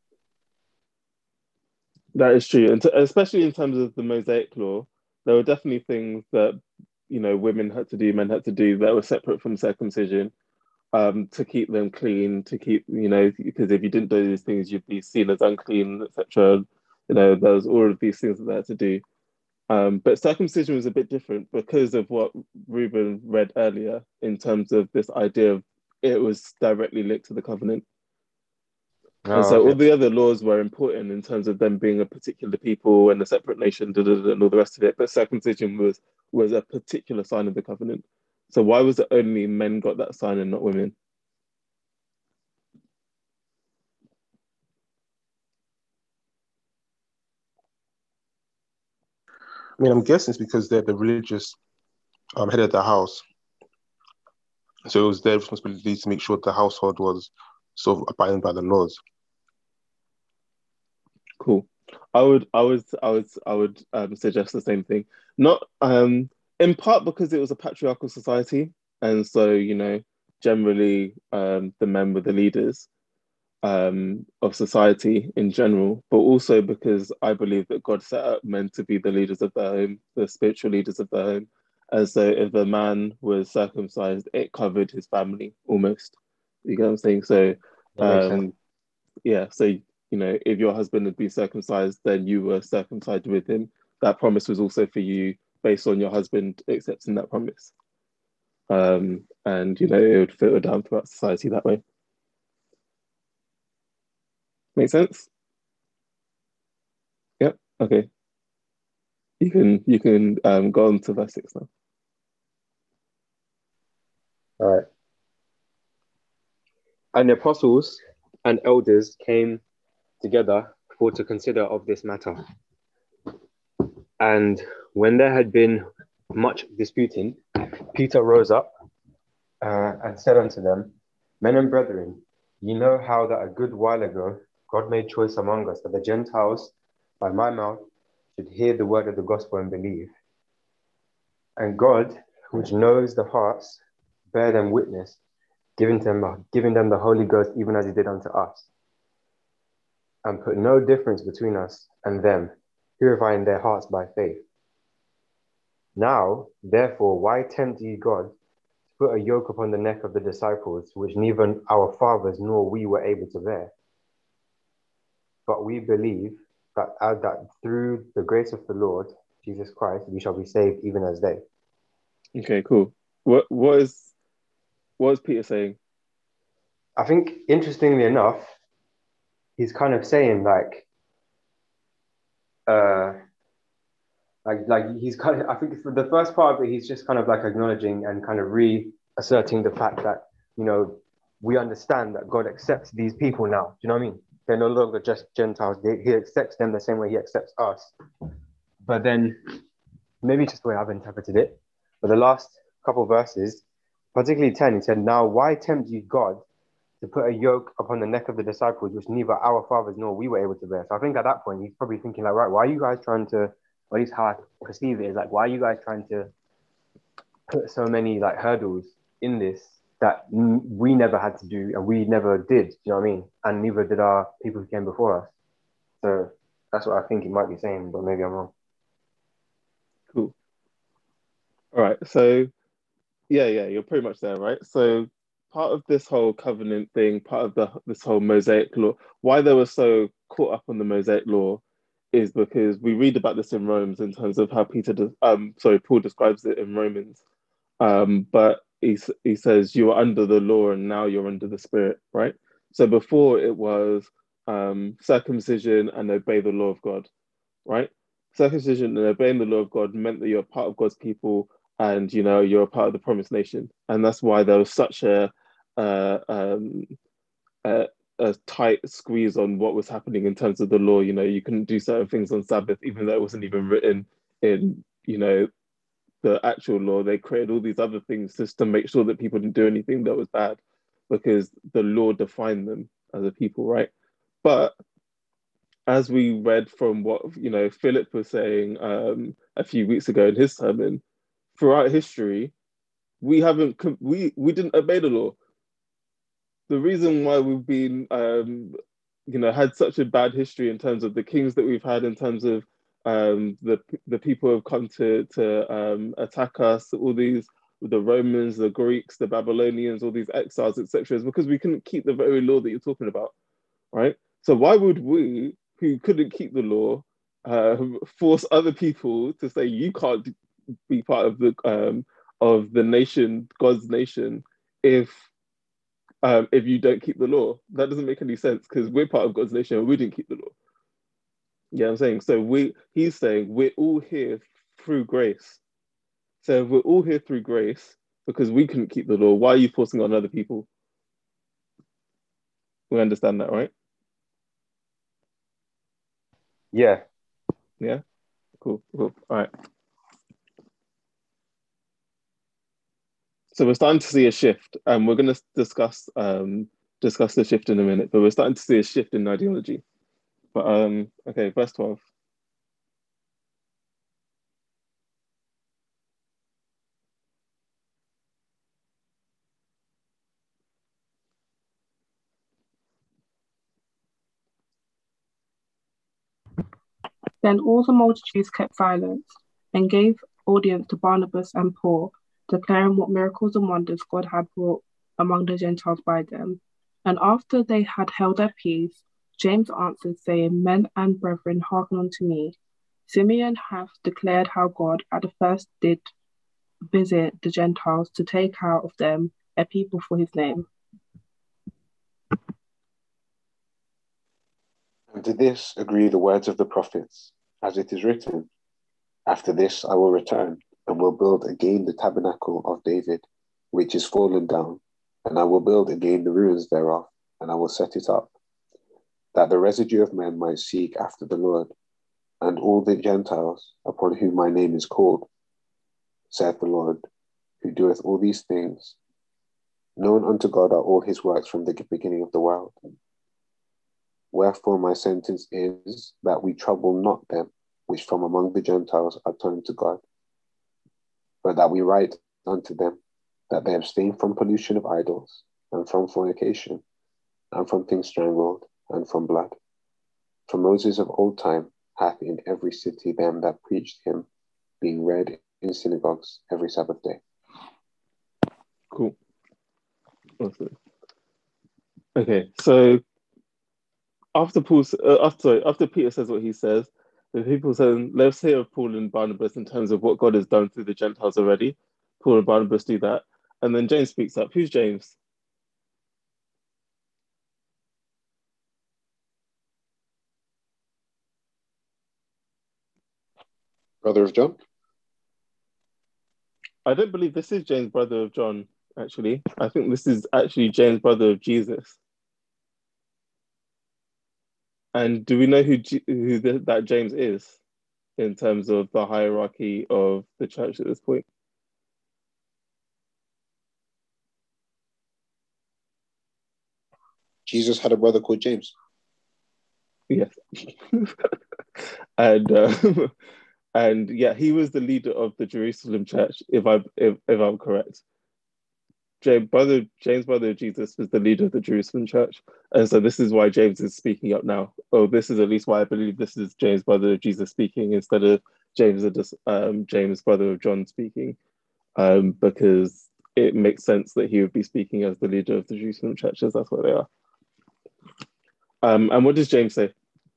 That is true, and especially in terms of the Mosaic law, there were definitely things that women had to do, men had to do that were separate from circumcision, to keep them clean, to keep because if you didn't do these things, you'd be seen as unclean, etc. There was all of these things that they had to do. But circumcision was a bit different because of what Ruben read earlier in terms of this idea of it was directly linked to the covenant. And Oh, so all okay. the other laws were important in terms of them being a particular people and a separate nation, and all the rest of it. But circumcision was a particular sign of the covenant. So why was it only men got that sign and not women? I mean, I'm guessing it's because they're the religious head of the house. So it was their responsibility to make sure the household was sort of abiding by the laws. Cool. I would suggest the same thing. Not in part because it was a patriarchal society, and so generally the men were the leaders of society in general, but also because I believe that God set up men to be the leaders of their home, the spiritual leaders of their home. And so if a man was circumcised, it covered his family almost. You get what I'm saying? So That makes sense. yeah, so if your husband had been circumcised, then you were circumcised with him. That promise was also for you based on your husband accepting that promise. And it would filter down throughout society that way. Make sense? Yep. Okay. You can go on to verse 6 now. All right. And the apostles and elders came together for to consider of this matter. And when there had been much disputing, Peter rose up and said unto them, Men and brethren, ye know how that a good while ago God made choice among us that the Gentiles by my mouth should hear the word of the gospel and believe. And God, which knows the hearts, bear them witness, giving them the Holy Ghost, even as he did unto us, and put no difference between us and them, purifying their hearts by faith. Now, therefore, why tempt ye God to put a yoke upon the neck of the disciples, which neither our fathers nor we were able to bear? But we believe that through the grace of the Lord Jesus Christ, we shall be saved even as they. Okay, cool. What is Peter saying? I think, interestingly enough, he's kind of saying like he's kind of, I think for the first part of it, he's just kind of like acknowledging and kind of reasserting the fact that, we understand that God accepts these people now. Do you know what I mean? They're no longer just Gentiles. He accepts them the same way he accepts us. But then, maybe just the way I've interpreted it, but the last couple of verses, particularly 10, he said, Now why tempt you God to put a yoke upon the neck of the disciples, which neither our fathers nor we were able to bear? So I think at that point, he's probably thinking like, right, why are you guys trying to, or at least how I perceive it is like, why are you guys trying to put so many like hurdles in this that we never had to do and we never did, you know what I mean? And neither did our people who came before us. So that's what I think he might be saying, but maybe I'm wrong. Cool. All right. So yeah, you're pretty much there, right? So part of this whole covenant thing, part of this whole Mosaic law, why they were so caught up on the Mosaic law is because we read about this in Romans in terms of how Paul describes it in Romans. But he says you are under the law and now you're under the Spirit, right? So before it was circumcision and obey the law of God, right? Circumcision and obeying the law of God meant that you're part of God's people and you're a part of the promised nation, and that's why there was such uh, um, a, a tight squeeze on what was happening in terms of the law. You couldn't do certain things on Sabbath, even though it wasn't even written in the actual law. They created all these other things just to make sure that people didn't do anything that was bad, because the law defined them as a people, right? But as we read from what Philip was saying a few weeks ago in his sermon, throughout history, we didn't obey the law. The reason why we've been had such a bad history in terms of the kings that we've had, in terms of the people who have come to attack us, all these, the Romans, the Greeks, the Babylonians, all these exiles, etc., is because we couldn't keep the very law that you're talking about, right? So why would we, who couldn't keep the law, force other people to say you can't be part of the nation, God's nation, if if you don't keep the law. That doesn't make any sense because we're part of God's nation and we didn't keep the law. Yeah, I'm saying so. He's saying we're all here through grace. So if we're all here through grace because we couldn't keep the law, why are you forcing on other people? We understand that, right? Yeah. Yeah. Cool. All right. So we're starting to see a shift, and we're going to discuss the shift in a minute. But we're starting to see a shift in ideology. But okay, verse 12. Then all the multitudes kept silence and gave audience to Barnabas and Paul, declaring what miracles and wonders God had wrought among the Gentiles by them. And after they had held their peace, James answered, saying, Men and brethren, hearken unto me. Simeon hath declared how God at the first did visit the Gentiles to take out of them a people for his name. And to this agree the words of the prophets, as it is written, After this I will return, and will build again the tabernacle of David, which is fallen down, and I will build again the ruins thereof, and I will set it up, that the residue of men might seek after the Lord, and all the Gentiles upon whom my name is called, saith the Lord, who doeth all these things. Known unto God are all his works from the beginning of the world. Wherefore my sentence is that we trouble not them which from among the Gentiles are turned to God, but that we write unto them that they abstain from pollution of idols, and from fornication, and from things strangled, and from blood. For Moses of old time hath in every city them that preached him, being read in synagogues every Sabbath day. Cool. Awesome. Okay, so after Peter says what he says, the people say, let's hear of Paul and Barnabas in terms of what God has done through the Gentiles already. Paul and Barnabas do that. And then James speaks up. Who's James? Brother of John? I don't believe this is James, brother of John, actually. I think this is actually James, brother of Jesus. And do we know that James is in terms of the hierarchy of the church at this point? Jesus had a brother called James. Yes. and and yeah, he was the leader of the Jerusalem church, if I'm correct. James, brother of Jesus, was the leader of the Jerusalem church. And so this is why James is speaking up now. Oh, this is at least why I believe this is James, brother of Jesus, speaking instead of James, brother of John, speaking. Because it makes sense that he would be speaking as the leader of the Jerusalem churches. That's what they are. And what does James say?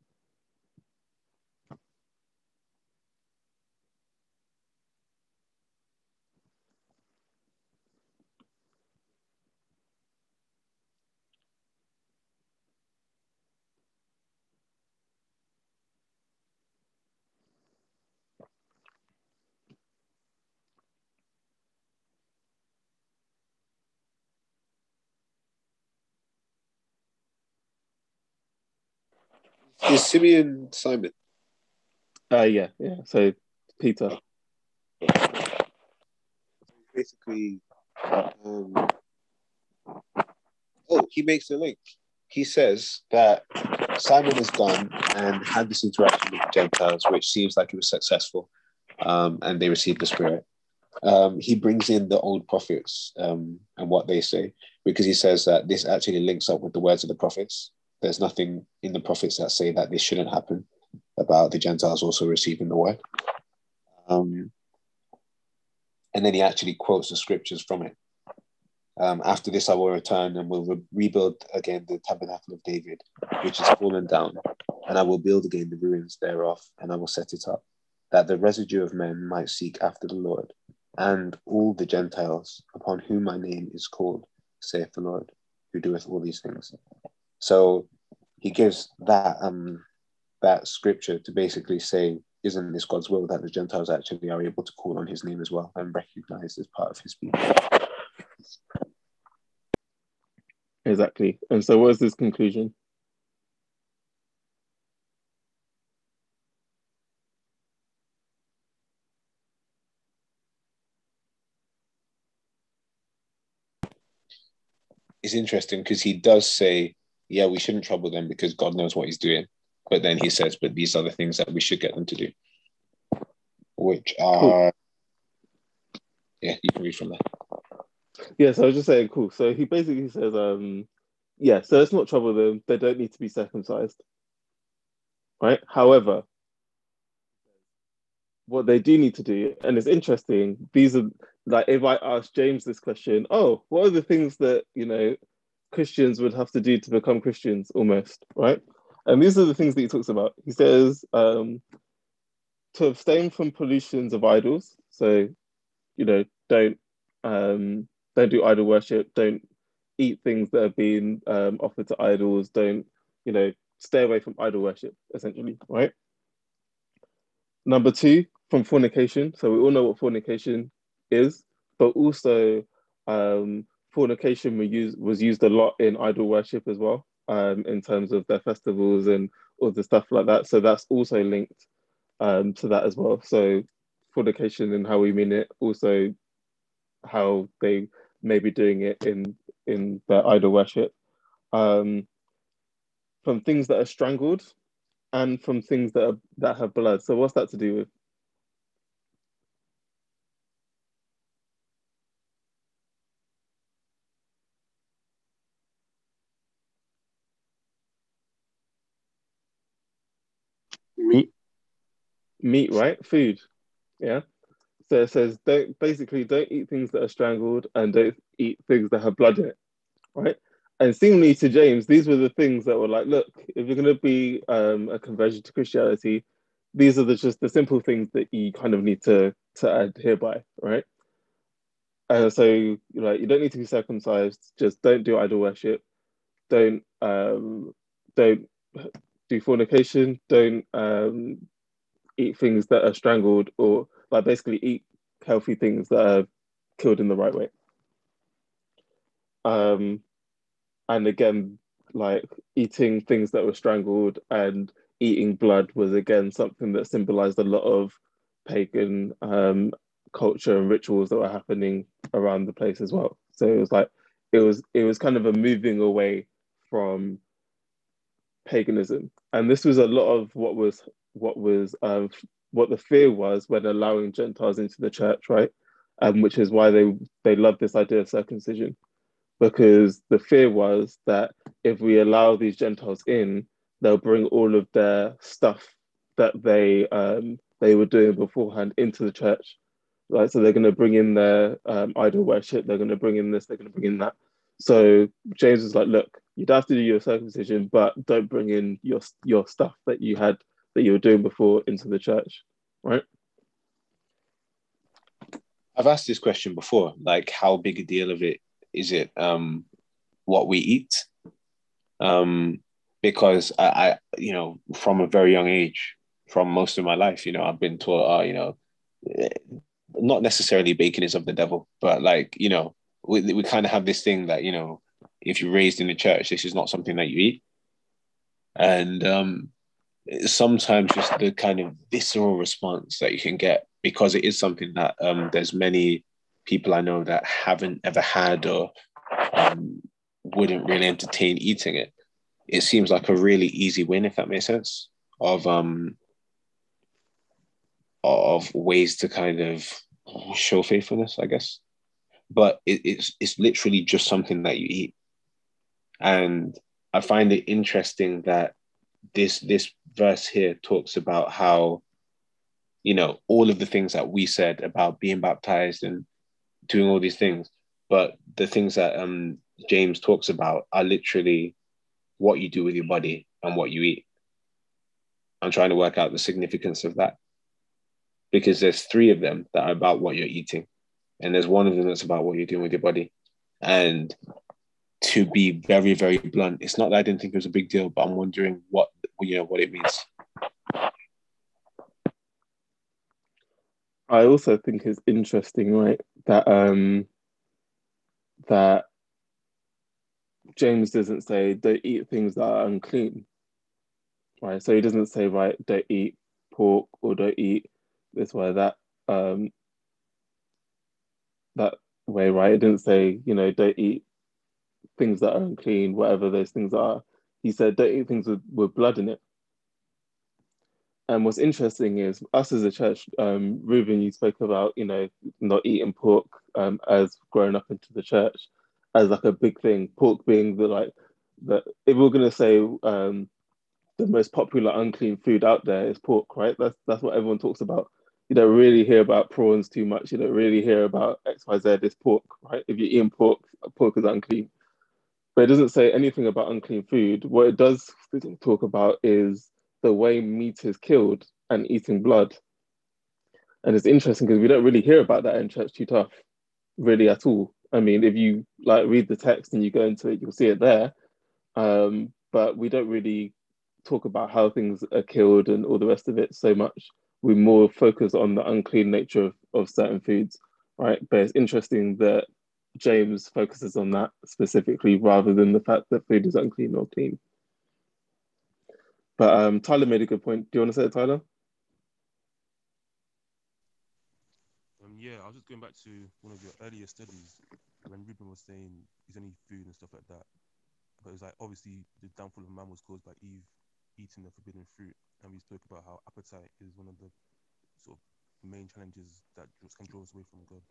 Is Simeon Simon? Yeah. So Peter. Basically, he makes the link. He says that Simon has gone and had this interaction with the Gentiles, which seems like it was successful, and they received the Spirit. He brings in the old prophets and what they say, because he says that this actually links up with the words of the prophets. There's nothing in the prophets that say that this shouldn't happen, about the Gentiles also receiving the word. And then he actually quotes the scriptures from it. After this I will return and will rebuild again the tabernacle of David, which is fallen down, and I will build again the ruins thereof, and I will set it up, that the residue of men might seek after the Lord, and all the Gentiles upon whom my name is called, saith the Lord. who doeth all these things. So he gives that that scripture to basically say, isn't this God's will that the Gentiles actually are able to call on his name as well and recognize as part of his people? Exactly. And so what is this conclusion? It's interesting because he does say, yeah, we shouldn't trouble them because God knows what he's doing. But then he says, but these are the things that we should get them to do. Which are, cool. Yeah, you can read from there. Yeah, so I was just saying, cool. So he basically says, yeah, so let's not trouble them. They don't need to be circumcised. Right? However, what they do need to do, and it's interesting, these are like, if I ask James this question, oh, what are the things that, you know, Christians would have to do to become Christians almost, right? And these are the things that he talks about. He says, to abstain from pollutions of idols. So, you know, don't do idol worship, don't eat things that have been offered to idols, don't, you know, stay away from idol worship, essentially, right? Number two, from fornication. So we all know what fornication is, but also fornication was used a lot in idol worship as well, in terms of their festivals and all the stuff like that. So that's also linked to that as well. So fornication and how we mean it, also how they may be doing it in their idol worship. From things that are strangled and from things that have blood. So what's that to do with? Meat, right? Food. Yeah. So it says don't eat things that are strangled and don't eat things that have blood in it, right? And seemingly to James, these were the things that were like, look, if you're going to be a conversion to Christianity, these are just the simple things that you kind of need to adhere by, right? So like, you don't need to be circumcised. Just don't do idol worship. Don't do fornication. Don't eat things that are strangled, or like basically eat healthy things that are killed in the right way. And again, like eating things that were strangled and eating blood was again something that symbolized a lot of pagan culture and rituals that were happening around the place as well. So it was like it was kind of a moving away from paganism, and this was a lot of what the fear was when allowing Gentiles into the church, right? Which is why they love this idea of circumcision, because the fear was that if we allow these Gentiles in, they'll bring all of their stuff that they were doing beforehand into the church, right? So they're going to bring in their idol worship, they're going to bring in this, they're going to bring in that. So James was like, look, you'd have to do your circumcision, but don't bring in your stuff that you were doing before into the church, right? I've asked this question before, like how big a deal of it is it what we eat? Because I from a very young age, from most of my life, I've been taught, not necessarily bacon is of the devil, but like, we kind of have this thing that, if you're raised in the church, this is not something that you eat. And sometimes just the kind of visceral response that you can get, because it is something that there's many people I know that haven't ever had or wouldn't really entertain eating it. It seems like a really easy win, if that makes sense, of ways to kind of show faithfulness, I guess. But it's literally just something that you eat. And I find it interesting that this verse here talks about how, all of the things that we said about being baptized and doing all these things, but the things that James talks about are literally what you do with your body and what you eat. I'm trying to work out the significance of that, because there's three of them that are about what you're eating, and there's one of them that's about what you're doing with your body. And to be very, very blunt. It's not that I didn't think it was a big deal, but I'm wondering what it means. I also think it's interesting, right, that that James doesn't say don't eat things that are unclean, right? So he doesn't say, right, don't eat pork or don't eat this way, that way, right? It didn't say, don't eat things that are unclean, whatever those things are. He said don't eat things with blood in it. And what's interesting is us as a church, Ruben, you spoke about, not eating pork as growing up into the church as like a big thing. Pork being if we're going to say the most popular unclean food out there is pork, right? That's what everyone talks about. You don't really hear about prawns too much. You don't really hear about XYZ, it's pork, right? If you're eating pork is unclean. But it doesn't say anything about unclean food. What it does talk about is the way meat is killed and eating blood. And it's interesting because we don't really hear about that in Church Too Tough, really at all. I mean, if you read the text and you go into it, you'll see it there. But we don't really talk about how things are killed and all the rest of it so much. We more focus on the unclean nature of certain foods, right? But it's interesting that James focuses on that specifically rather than the fact that food is unclean or clean. But Tyler made a good point. Do you want to say it, Tyler? Yeah, I was just going back to one of your earlier studies when Ruben was saying is any food and stuff like that. But it was like obviously the downfall of man was caused by Eve eating the forbidden fruit, and we spoke about how appetite is one of the sort of main challenges that can draw us away from God.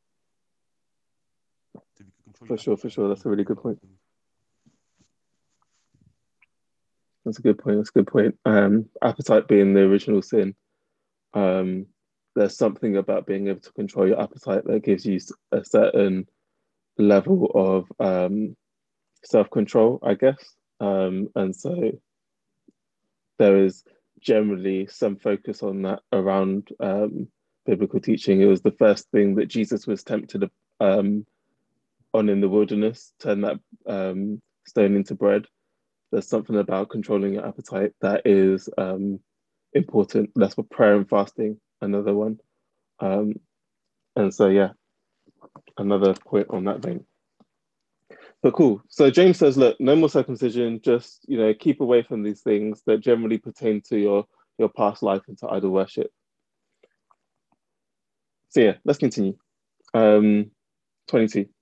So if you can control For sure. That's a really good point. things. That's a good point. Appetite being the original sin. There's something about being able to control your appetite that gives you a certain level of self-control, I guess. And so there is generally some focus on that around biblical teaching. It was the first thing that Jesus was tempted on in the wilderness, turn that stone into bread. There's something about controlling your appetite that is important. That's what prayer and fasting, another one. And so, yeah, another point on that vein. But cool. So James says, look, no more circumcision, just, keep away from these things that generally pertain to your past life and to idol worship. So yeah, let's continue. 22.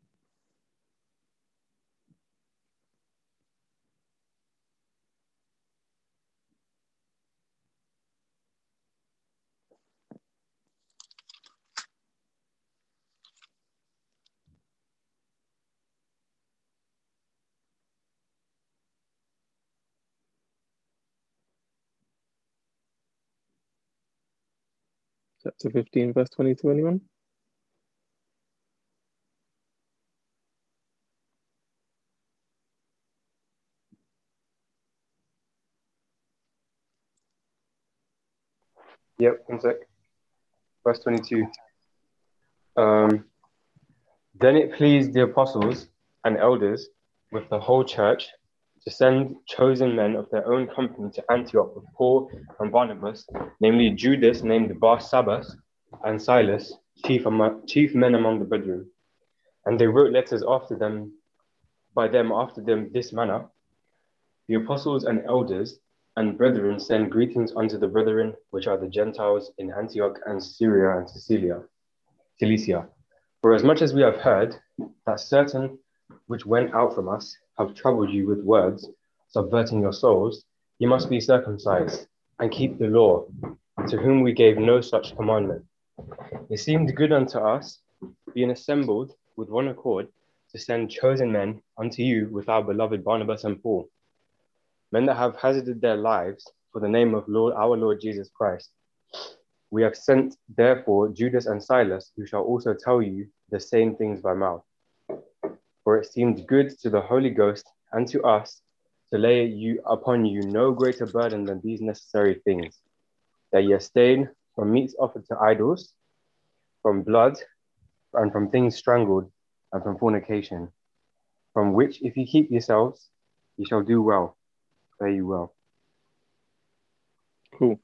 Chapter 15, verse 22, anyone? Yep, one sec. Verse 22. Then it pleased the apostles and elders with the whole church to send chosen men of their own company to Antioch with Paul and Barnabas, namely Judas named Barsabbas and Silas, chief men among the brethren. And they wrote letters after them this manner: the apostles and elders and brethren send greetings unto the brethren which are the Gentiles in Antioch and Syria and Cilicia. For as much as we have heard that certain which went out from us have troubled you with words, subverting your souls, you must be circumcised and keep the law, to whom we gave no such commandment. It seemed good unto us, being assembled with one accord, to send chosen men unto you with our beloved Barnabas and Paul, men that have hazarded their lives for the name of our Lord Jesus Christ. We have sent, therefore, Judas and Silas, who shall also tell you the same things by mouth. For it seemed good to the Holy Ghost and to us to lay upon you no greater burden than these necessary things, that ye abstain from meats offered to idols, from blood, and from things strangled, and from fornication. from which if you keep yourselves, you shall do well, fare you well. Cool.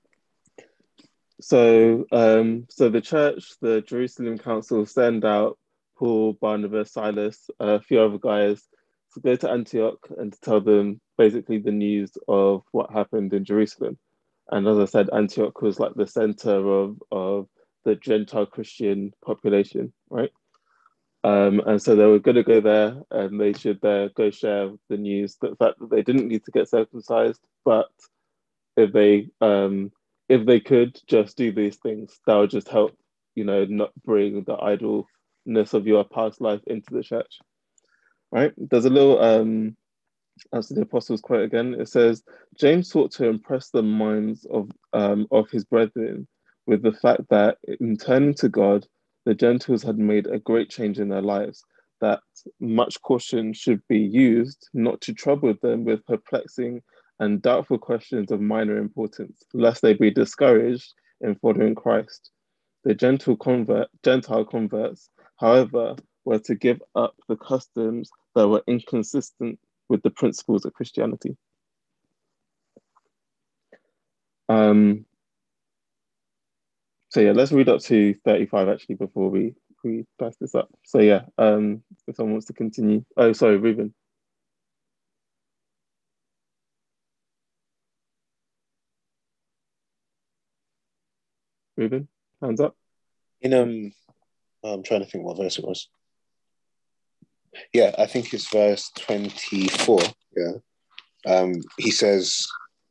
So, so the church, the Jerusalem Council, send out Paul, Barnabas, Silas, a few other guys to go to Antioch and to tell them basically the news of what happened in Jerusalem. And as I said, Antioch was like the center of the Gentile Christian population, right? And so they were going to go there, and they should go share the news, the fact that they didn't need to get circumcised, but if they could just do these things, that would just help, not bring the idleness of your past life into the church, right? There's a little as the Apostles quote again. It says, James sought to impress the minds of his brethren with the fact that in turning to God, the Gentiles had made a great change in their lives, that much caution should be used not to trouble them with perplexing and doubtful questions of minor importance, lest they be discouraged in following Christ. The Gentile converts, however, were to give up the customs that were inconsistent with the principles of Christianity. So yeah, let's read up to 35 actually before we pass this up. So yeah, if someone wants to continue. Oh, sorry, Ruben. Ruben, hands up. I'm trying to think what verse it was. Yeah, I think it's verse 24. Yeah. He says,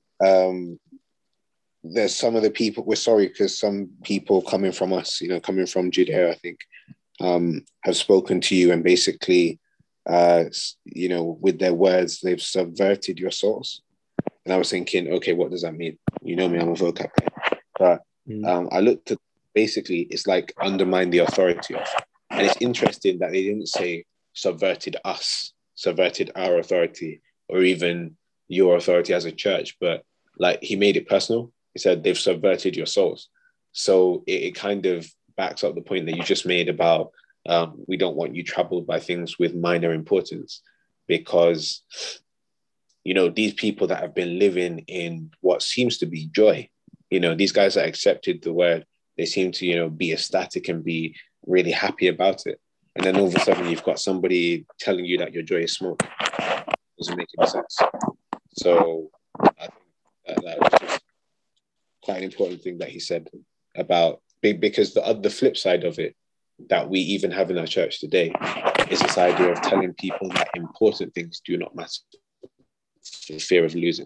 there's some of the people, we're sorry because some people coming from us, coming from Judea, I think, have spoken to you and basically, with their words, they've subverted your souls. And I was thinking, okay, what does that mean? You know me, I'm a vocab guy. But I looked at, basically, it's like undermine the authority of. And it's interesting that they didn't say subverted us, subverted our authority, or even your authority as a church, but like he made it personal. He said they've subverted your souls. So it kind of backs up the point that you just made about we don't want you troubled by things with minor importance, because these people that have been living in what seems to be joy, these guys that accepted the word, they seem to be ecstatic and be really happy about it. And then all of a sudden you've got somebody telling you that your joy is small. Doesn't make any sense. So I think that was just quite an important thing that he said about, because the flip side of it that we even have in our church today is this idea of telling people that important things do not matter for fear of losing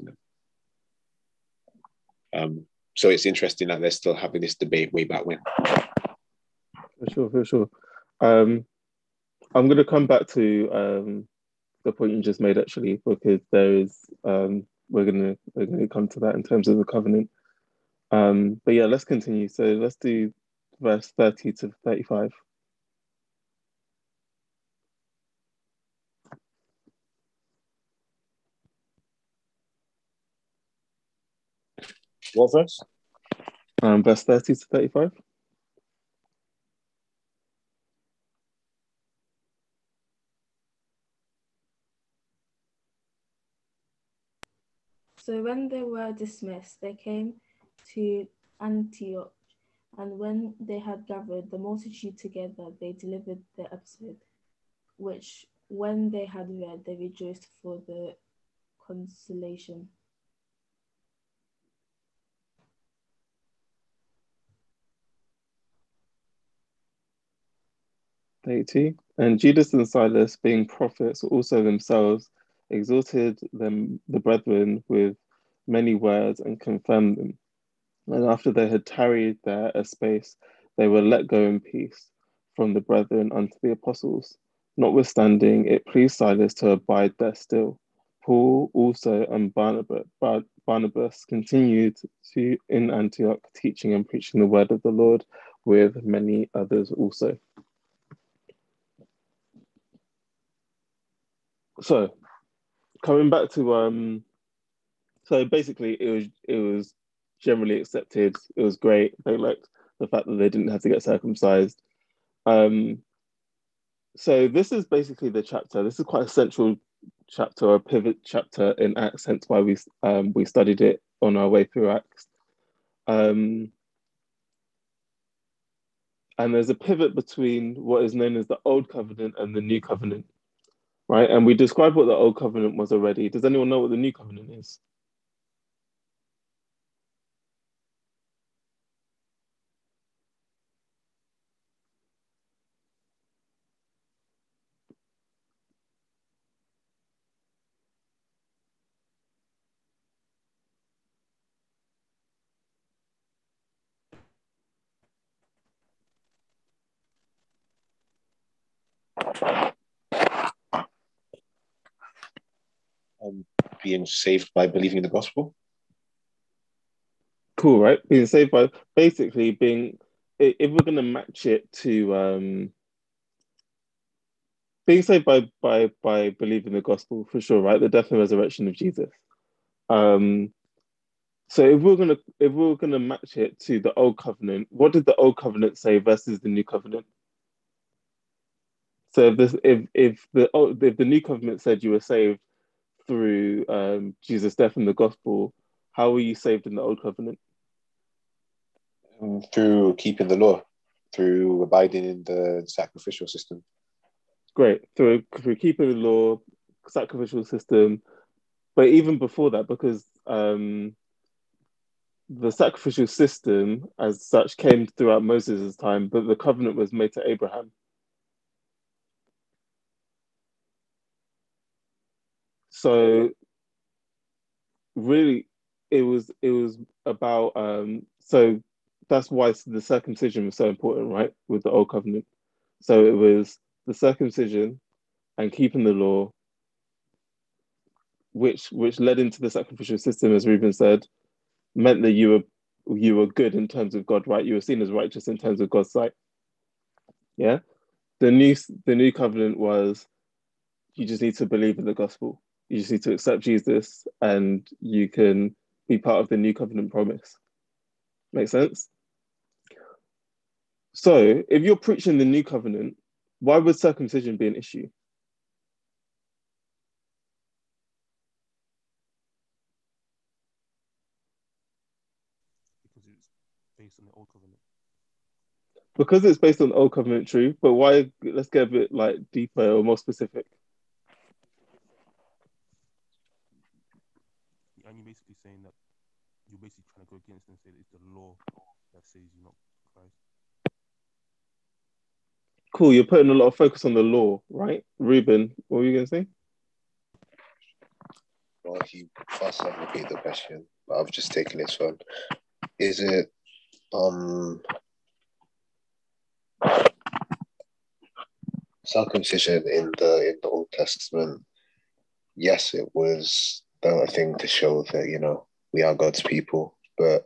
them. So it's interesting that they're still having this debate way back when. For sure. I'm going to come back to the point you just made actually, because there is we're going to come to that in terms of the covenant. But yeah, let's continue. So let's do verse 30 to 35. What verse? Verse 30 to 35. So when they were dismissed, they came to Antioch, and when they had gathered the multitude together, they delivered the episode, which when they had read, they rejoiced for the consolation. And Judas and Silas, being prophets also themselves, exhorted them, the brethren, with many words and confirmed them. And after they had tarried there a space, they were let go in peace from the brethren unto the apostles. Notwithstanding, it pleased Silas to abide there still. Paul also and Barnabas continued in Antioch, teaching and preaching the word of the Lord with many others also. So, coming back to so basically it was generally accepted. It was great. They liked the fact that they didn't have to get circumcised. So this is basically the chapter. This is quite a central chapter, a pivot chapter in Acts, hence why we studied it on our way through Acts. And there's a pivot between what is known as the Old Covenant and the New Covenant, right? And we described what the Old Covenant was already. Does anyone know what the New Covenant is? Being saved by believing in the gospel. Cool, right? Being saved by basically being, if we're going to match it to being saved by believing the gospel, for sure, right? The death and resurrection of Jesus. So if we're gonna match it to the Old Covenant, what did the Old Covenant say versus the New Covenant? So if the New Covenant said you were saved through Jesus' death and the gospel, how were you saved in the Old Covenant? Through keeping the law, through abiding in the sacrificial system. Great. Through keeping the law, sacrificial system, but even before that, because the sacrificial system as such came throughout Moses' time, but the covenant was made to Abraham. So really it was about so that's why the circumcision was so important, right, with the Old Covenant. So it was the circumcision and keeping the law, which led into the sacrificial system, as Reuben said, meant that you were good in terms of God, right? You were seen as righteous in terms of God's sight. Yeah. The new covenant was you just need to believe in the gospel. You just need to accept Jesus and you can be part of the new covenant promise. Make sense? So if you're preaching the new covenant, why would circumcision be an issue? Because it's based on the old covenant. Because it's based on old covenant truth, but why? Let's get a bit like deeper or more specific. And you're basically saying that you're basically trying to go against and say that it's the law that says you're not Christ. Cool, you're putting a lot of focus on the law, right? Reuben, what were you going to say? Well, he first repeat the question, but I've just taken this one. Is it circumcision in the Old Testament? Yes, it was a thing to show that we are God's people, but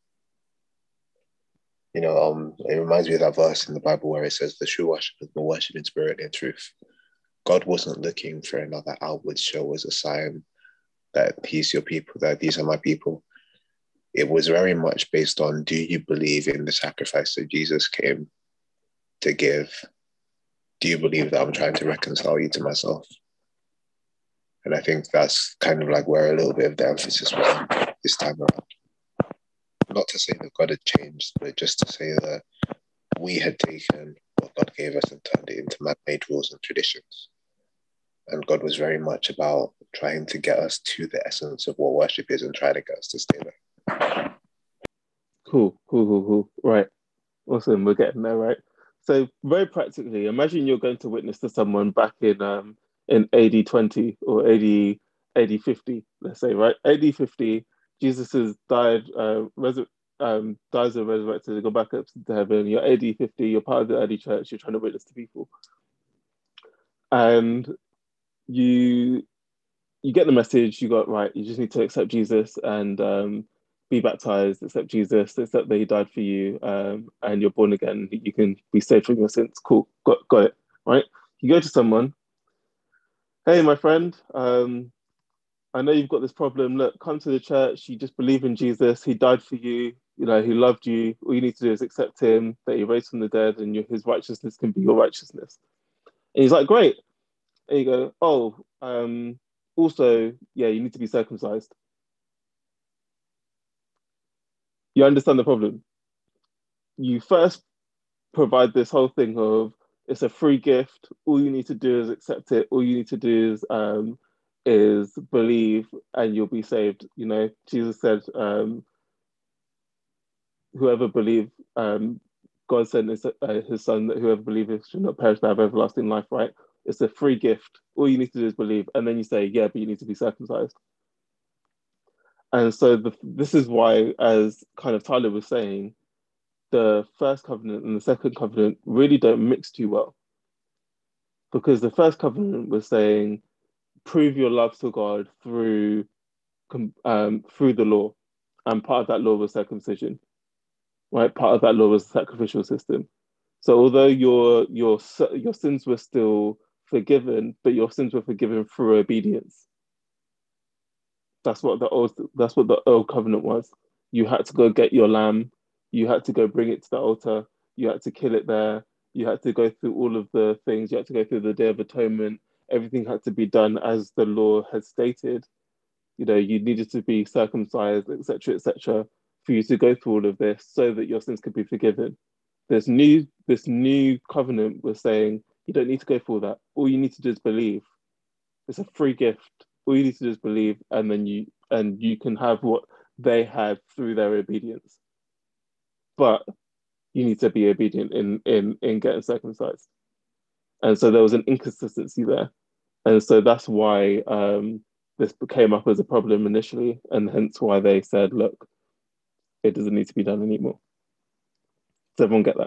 it reminds me of that verse in the Bible where it says the true worshipers will worship in spirit and truth. God wasn't looking for another outward show as a sign that he's your people, that these are my people. It was very much based on, do you believe in the sacrifice that Jesus came to give? Do you believe that I'm trying to reconcile you to myself? And I think that's kind of like where a little bit of the emphasis was this time around. Not to say that God had changed, but just to say that we had taken what God gave us and turned it into man-made rules and traditions. And God was very much about trying to get us to the essence of what worship is and trying to get us to stay there. Cool. Right. Awesome. We're getting there, right? So very practically, imagine you're going to witness to someone back in AD 20 or AD 50, let's say, right? AD 50, Jesus has died, dies and resurrected, go back up to heaven. You're AD 50, you're part of the early church, you're trying to witness to people. And you get the message, you just need to accept Jesus and be baptized, accept Jesus, accept that he died for you, and you're born again, you can be saved from your sins. Cool, got it, right? You go to someone, hey, my friend, I know you've got this problem. Look, come to the church, you just believe in Jesus, he died for you, he loved you. All you need to do is accept him, that he raised from the dead, and his righteousness can be your righteousness. And he's like, great. And you go, oh, also, yeah, you need to be circumcised. You understand the problem. You first provide this whole thing of it's a free gift. All you need to do is accept it. All you need to do is believe, and you'll be saved. You know, Jesus said, "Whoever believes, God sent his Son, that whoever believes should not perish but have everlasting life." Right? It's a free gift. All you need to do is believe, and then you say, "Yeah, but you need to be circumcised." And so this is why, as kind of Tyler was saying, the first covenant and the second covenant really don't mix too well, because the first covenant was saying prove your love to God through the law, and part of that law was circumcision, right? Part of that law was the sacrificial system. So although your sins were still forgiven, but your sins were forgiven through obedience. That's what the old covenant was. You had to go get your lamb. You had to go bring it to the altar. You had to kill it there. You had to go through all of the things. You had to go through the Day of Atonement. Everything had to be done as the law had stated. You know, you needed to be circumcised, etc., for you to go through all of this so that your sins could be forgiven. This new covenant was saying you don't need to go through all that. All you need to do is believe. It's a free gift. All you need to do is believe, and then you can have what they had through their obedience. But you need to be obedient in getting circumcised. And so there was an inconsistency there. And so that's why this came up as a problem initially, and hence why they said, look, it doesn't need to be done anymore. Does everyone get that?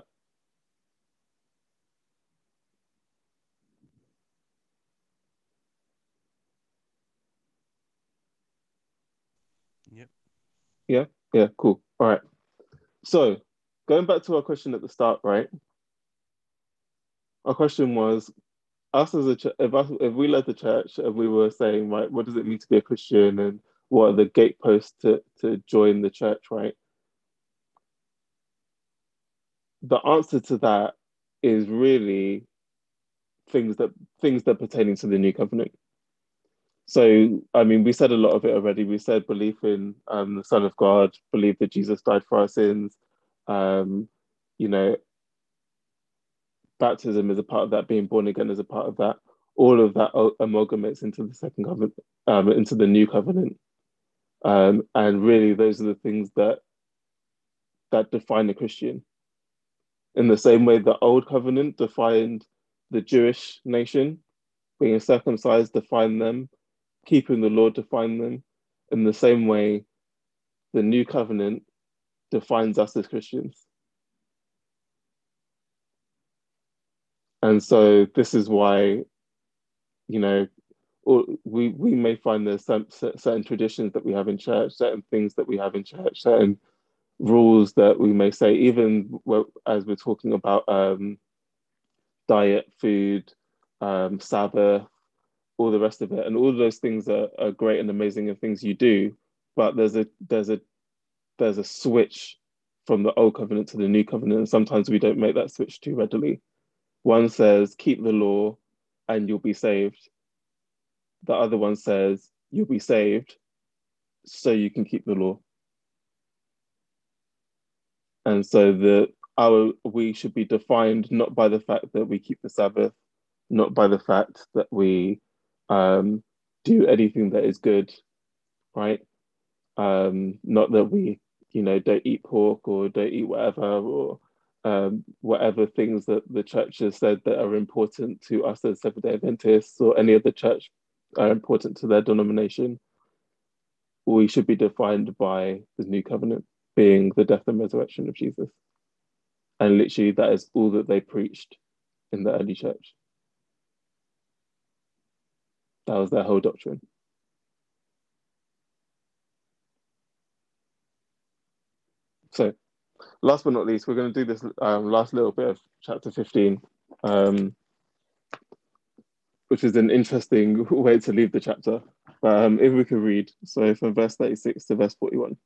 Yep. Yeah, cool. All right. So going back to our question at the start, right? Our question was, us as if we led the church and we were saying, right, what does it mean to be a Christian, and what are the gateposts to join the church, right? The answer to that is really things that pertaining to the new covenant. So, I mean, we said a lot of it already. We said belief in the Son of God, believe that Jesus died for our sins. Um, you know, baptism is a part of that. Being born again is a part of that. All of that amalgamates into the second covenant, into the new covenant. And really, those are the things that define a Christian. In the same way, the old covenant defined the Jewish nation, being circumcised defined them, keeping the law defined them. In the same way, the new covenant defines us as Christians. And so this is why, you know, we may find there's certain traditions that we have in church, certain things that we have in church, certain rules that we may say, even as we're talking about diet, food, Sabbath, all the rest of it, and all of those things are great and amazing and things you do, but there's a switch from the old covenant to the new covenant, and sometimes we don't make that switch too readily. One says keep the law and you'll be saved. The other one says you'll be saved so you can keep the law. And so we should be defined not by the fact that we keep the Sabbath, not by the fact that we do anything that is good, right? Not that we, don't eat pork or don't eat whatever, or whatever things that the church has said that are important to us as Seventh-day Adventists or any other church are important to their denomination. We should be defined by the new covenant being the death and resurrection of Jesus. And literally that is all that they preached in the early church. That was their whole doctrine. So last but not least, we're going to do this last little bit of chapter 15, which is an interesting way to leave the chapter. But if we could read, so from verse 36 to verse 41.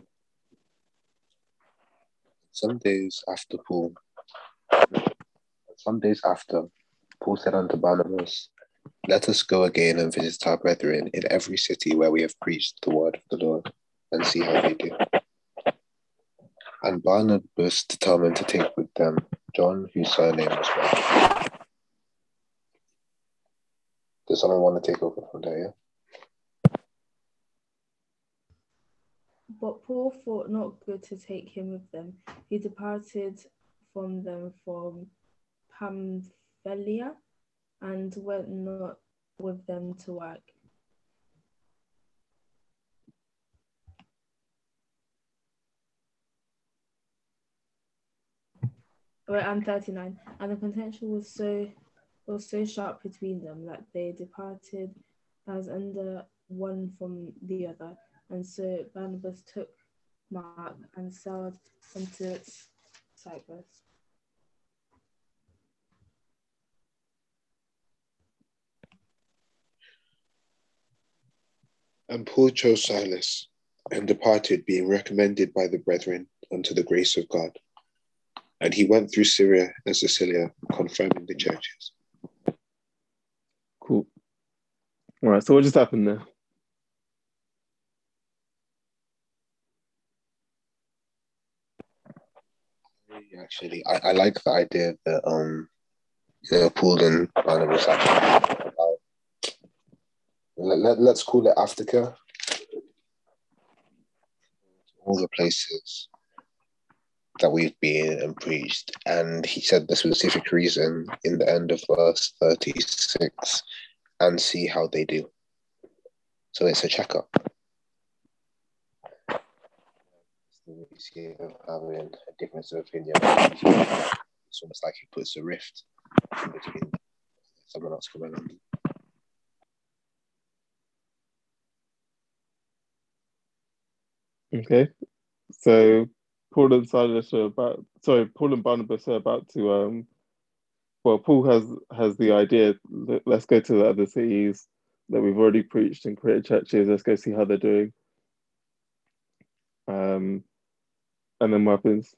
Some days after Paul had Some days after, Paul said unto Barnabas, let us go again and visit our brethren in every city where we have preached the word of the Lord, and see how they do. And Barnabas determined to take with them John, whose surname was Mark. Does someone want to take over from there, yeah? But Paul thought not good to take him with them. He departed from them from Pamphylia and went not with them to work. Wait, I'm 39. And the contention was so sharp between them that they departed as under one from the other. And so Barnabas took Mark and sailed into Cyprus. And Paul chose Silas and departed, being recommended by the brethren unto the grace of God. And he went through Syria and Cilicia, confirming the churches. Cool. All right, so what just happened there? Actually, I like the idea that Paul and Barnabas actually about. Let's call it aftercare. All the places that we've been and preached, and he said the specific reason in the end of verse 36, and see how they do. So it's a checkup. We see them having a difference of opinion. It's almost like he puts a rift in between someone else coming on. Okay, so Paul and Barnabas are about to Paul has the idea, let's go to the other cities that we've already preached and created churches, let's go see how they're doing. And then what happens?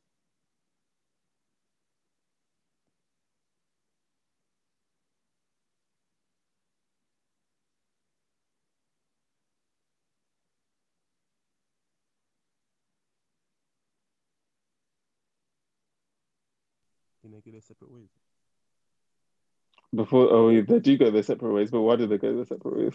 They go their separate ways. They do go their separate ways, but why do they go their separate ways?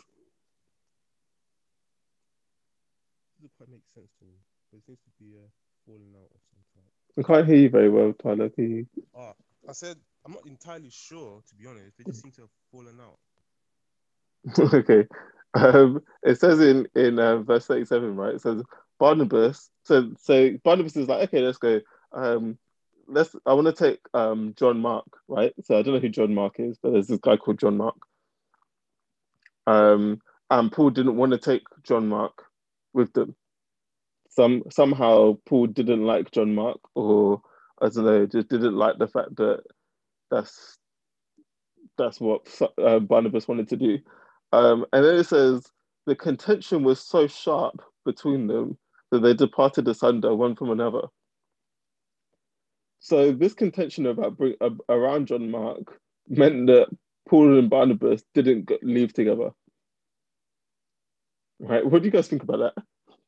Doesn't quite make sense to me. There seems to be a falling out of some type. I can't hear you very well, Tyler. Can you... I said I'm not entirely sure, to be honest. They just seem to have fallen out. Okay. It says in verse 37, right? It says Barnabas. So Barnabas is like, okay, let's go. I want to take John Mark, right? So I don't know who John Mark is, but there's this guy called John Mark. And Paul didn't want to take John Mark with them. Somehow Paul didn't like John Mark, or I don't know, just didn't like the fact that that's what Barnabas wanted to do. And then it says the contention was so sharp between them that they departed asunder one from another. So this contention around John Mark meant that Paul and Barnabas didn't leave together. Right? What do you guys think about that?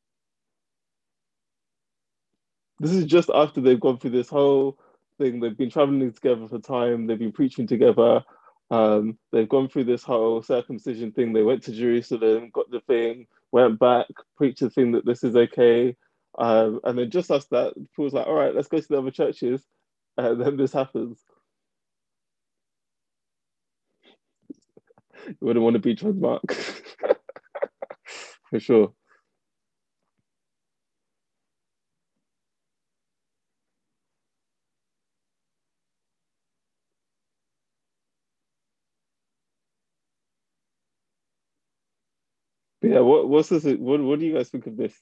This is just after they've gone through this whole thing. They've been traveling together for time. They've been preaching together. They've gone through this whole circumcision thing. They went to Jerusalem, got the thing, went back, preached the thing that this is okay. And then just as that, Paul's like, all right, let's go to the other churches. And then this happens. You wouldn't want to be John Mark. For sure. But yeah, what's this? What do you guys think of this?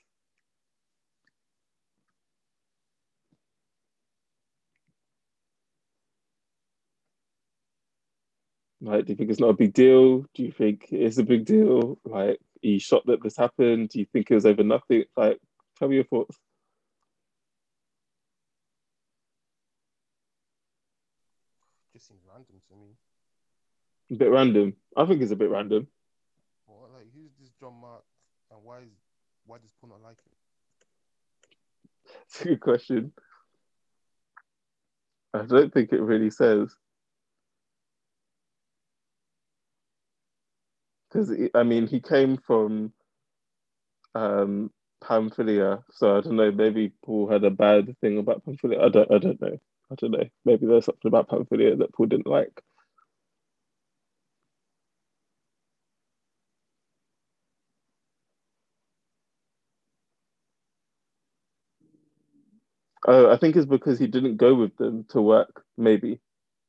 Like, do you think it's not a big deal? Do you think it's a big deal? Like, are you shocked that this happened? Do you think it was over nothing? Like, tell me your thoughts. Just seems A bit random. I think it's a bit random. Well, like, who's this John Mark, and why does Paul not like him? It's a good question. I don't think it really says. Because, I mean, he came from Pamphylia, so I don't know, maybe Paul had a bad thing about Pamphylia. I don't know. I don't know. Maybe there's something about Pamphylia that Paul didn't like. Oh, I think it's because he didn't go with them to work, maybe.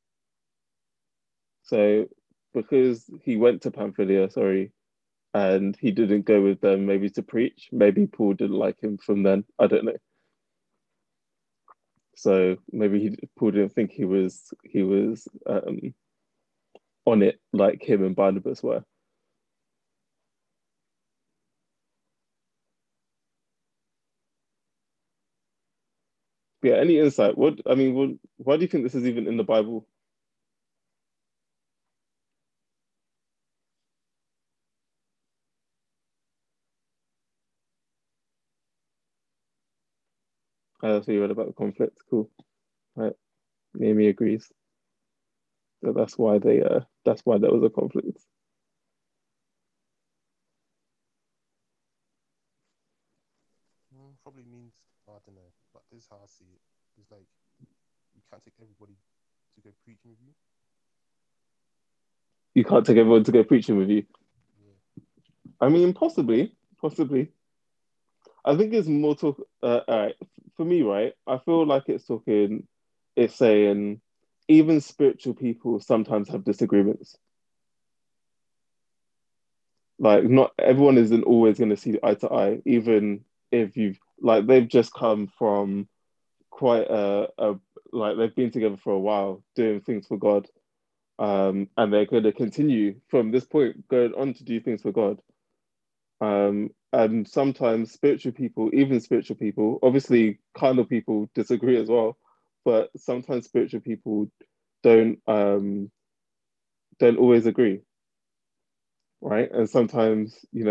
So because he went to Pamphylia, sorry, and he didn't go with them maybe to preach, maybe Paul didn't like him from then. I don't know. So maybe Paul didn't think he was on it like him and Barnabas were. Yeah, any insight? Why do you think this is even in the Bible? So you read about the conflict. Cool. Right. Naomi agrees. So that's why there was a conflict. Probably means, I don't know, but this is how I see it. It's like, you can't take everybody to go preaching with you. You can't take everyone to go preaching with you. Yeah. I mean, possibly. I think it's more talk. All right, for me, right? I feel like it's saying even spiritual people sometimes have disagreements. Like, not everyone isn't always going to see eye to eye, even if they've just come from quite like they've been together for a while doing things for God, and they're going to continue from this point going on to do things for God. And sometimes even spiritual people, obviously carnal people disagree as well, but sometimes spiritual people don't always agree, right? And sometimes,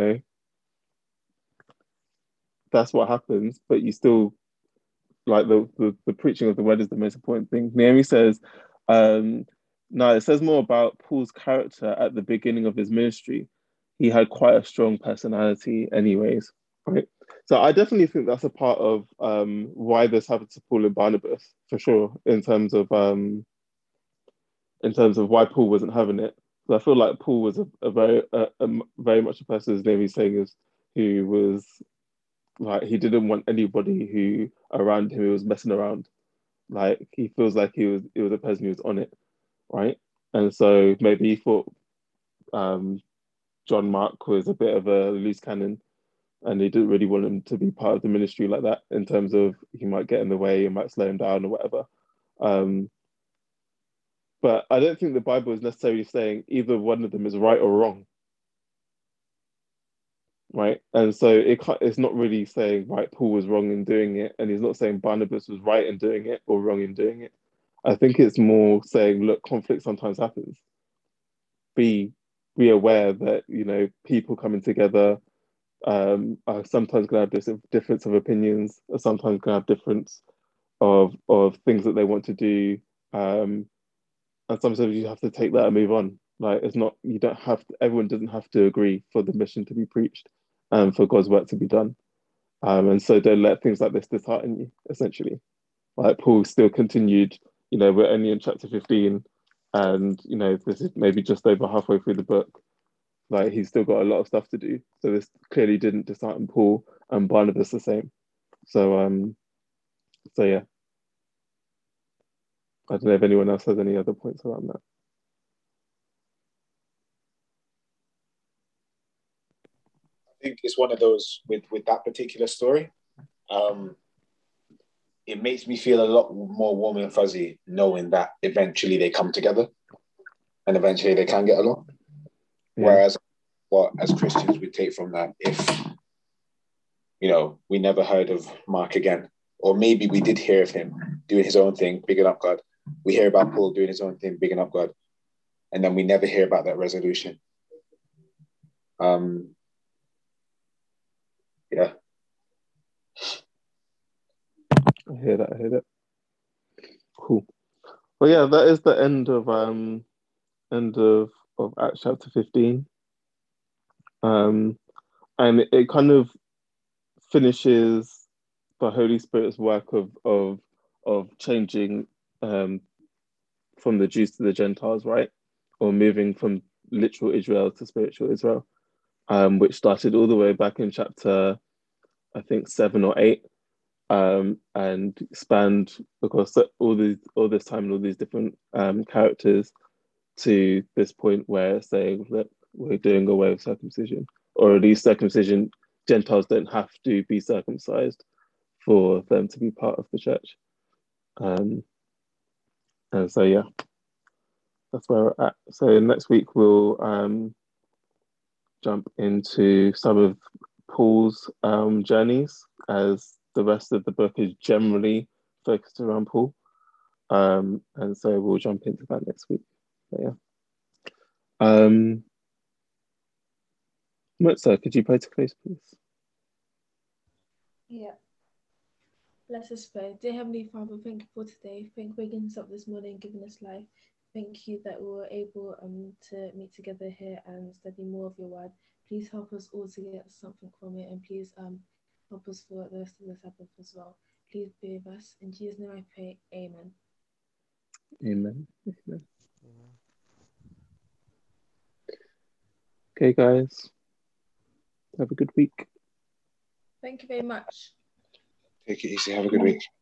that's what happens, but you still like the preaching of the word is the most important thing. Naomi says, now it says more about Paul's character at the beginning of his ministry. He had quite a strong personality, anyways, right? So I definitely think that's a part of why this happened to Paul and Barnabas, for sure, in terms of why Paul wasn't having it. So I feel like Paul was a very much a person, as Naomi's saying, is who was like he didn't want anybody who around him who was messing around. Like he feels like it was a person who was on it, right? And so maybe he thought John Mark was a bit of a loose cannon, and he didn't really want him to be part of the ministry like that. In terms of he might get in the way, he might slow him down or whatever. But I don't think the Bible is necessarily saying either one of them is right or wrong, right? And so it's not really saying, right, Paul was wrong in doing it, and he's not saying Barnabas was right in doing it or wrong in doing it. I think it's more saying, look, conflict sometimes happens. Be aware that, people coming together are sometimes going to have this difference of opinions, or sometimes going to have difference of things that they want to do. And sometimes you have to take that and move on. Like everyone doesn't have to agree for the mission to be preached and for God's work to be done. And so don't let things like this dishearten you, essentially. Like Paul still continued, we're only in chapter 15, and this is maybe just over halfway through the book. Like he's still got a lot of stuff to do. So this clearly didn't dishearten Paul, and Barnabas the same. So yeah. I don't know if anyone else has any other points around that. I think it's one of those with that particular story. It makes me feel a lot more warm and fuzzy knowing that eventually they come together and eventually they can get along. Yeah. Whereas what as Christians we take from that, if we never heard of Mark again, or maybe we did hear of him doing his own thing, bigging up God. We hear about Paul doing his own thing, bigging up God. and then we never hear about that resolution. Yeah. I hear that. Cool. Well, yeah, that is the end of Acts chapter 15. And it kind of finishes the Holy Spirit's work of changing from the Jews to the Gentiles, right? Or moving from literal Israel to spiritual Israel, which started all the way back in chapter, I think, 7 or 8, and spanned across all this time and all these different characters to this point where it's saying that we're doing away with circumcision, or at least circumcision, Gentiles don't have to be circumcised for them to be part of the church. And so, yeah, that's where we're at. So next week we'll jump into some of Paul's journeys, as the rest of the book is generally focused around Paul. And so we'll jump into that next week. But yeah. Mutsa, could you pray to close, please? Yeah. Let us pray. Dear Heavenly Father, thank you for today. Thank you for waking us up this morning, giving us life. Thank you that we were able to meet together here and study more of your word. Please help us all to get something from it, and please help us for the rest of the Sabbath as well. Please be with us. In Jesus' name I pray. Amen. Amen. Amen. Okay, guys. Have a good week. Thank you very much. Take it easy. Have a good week.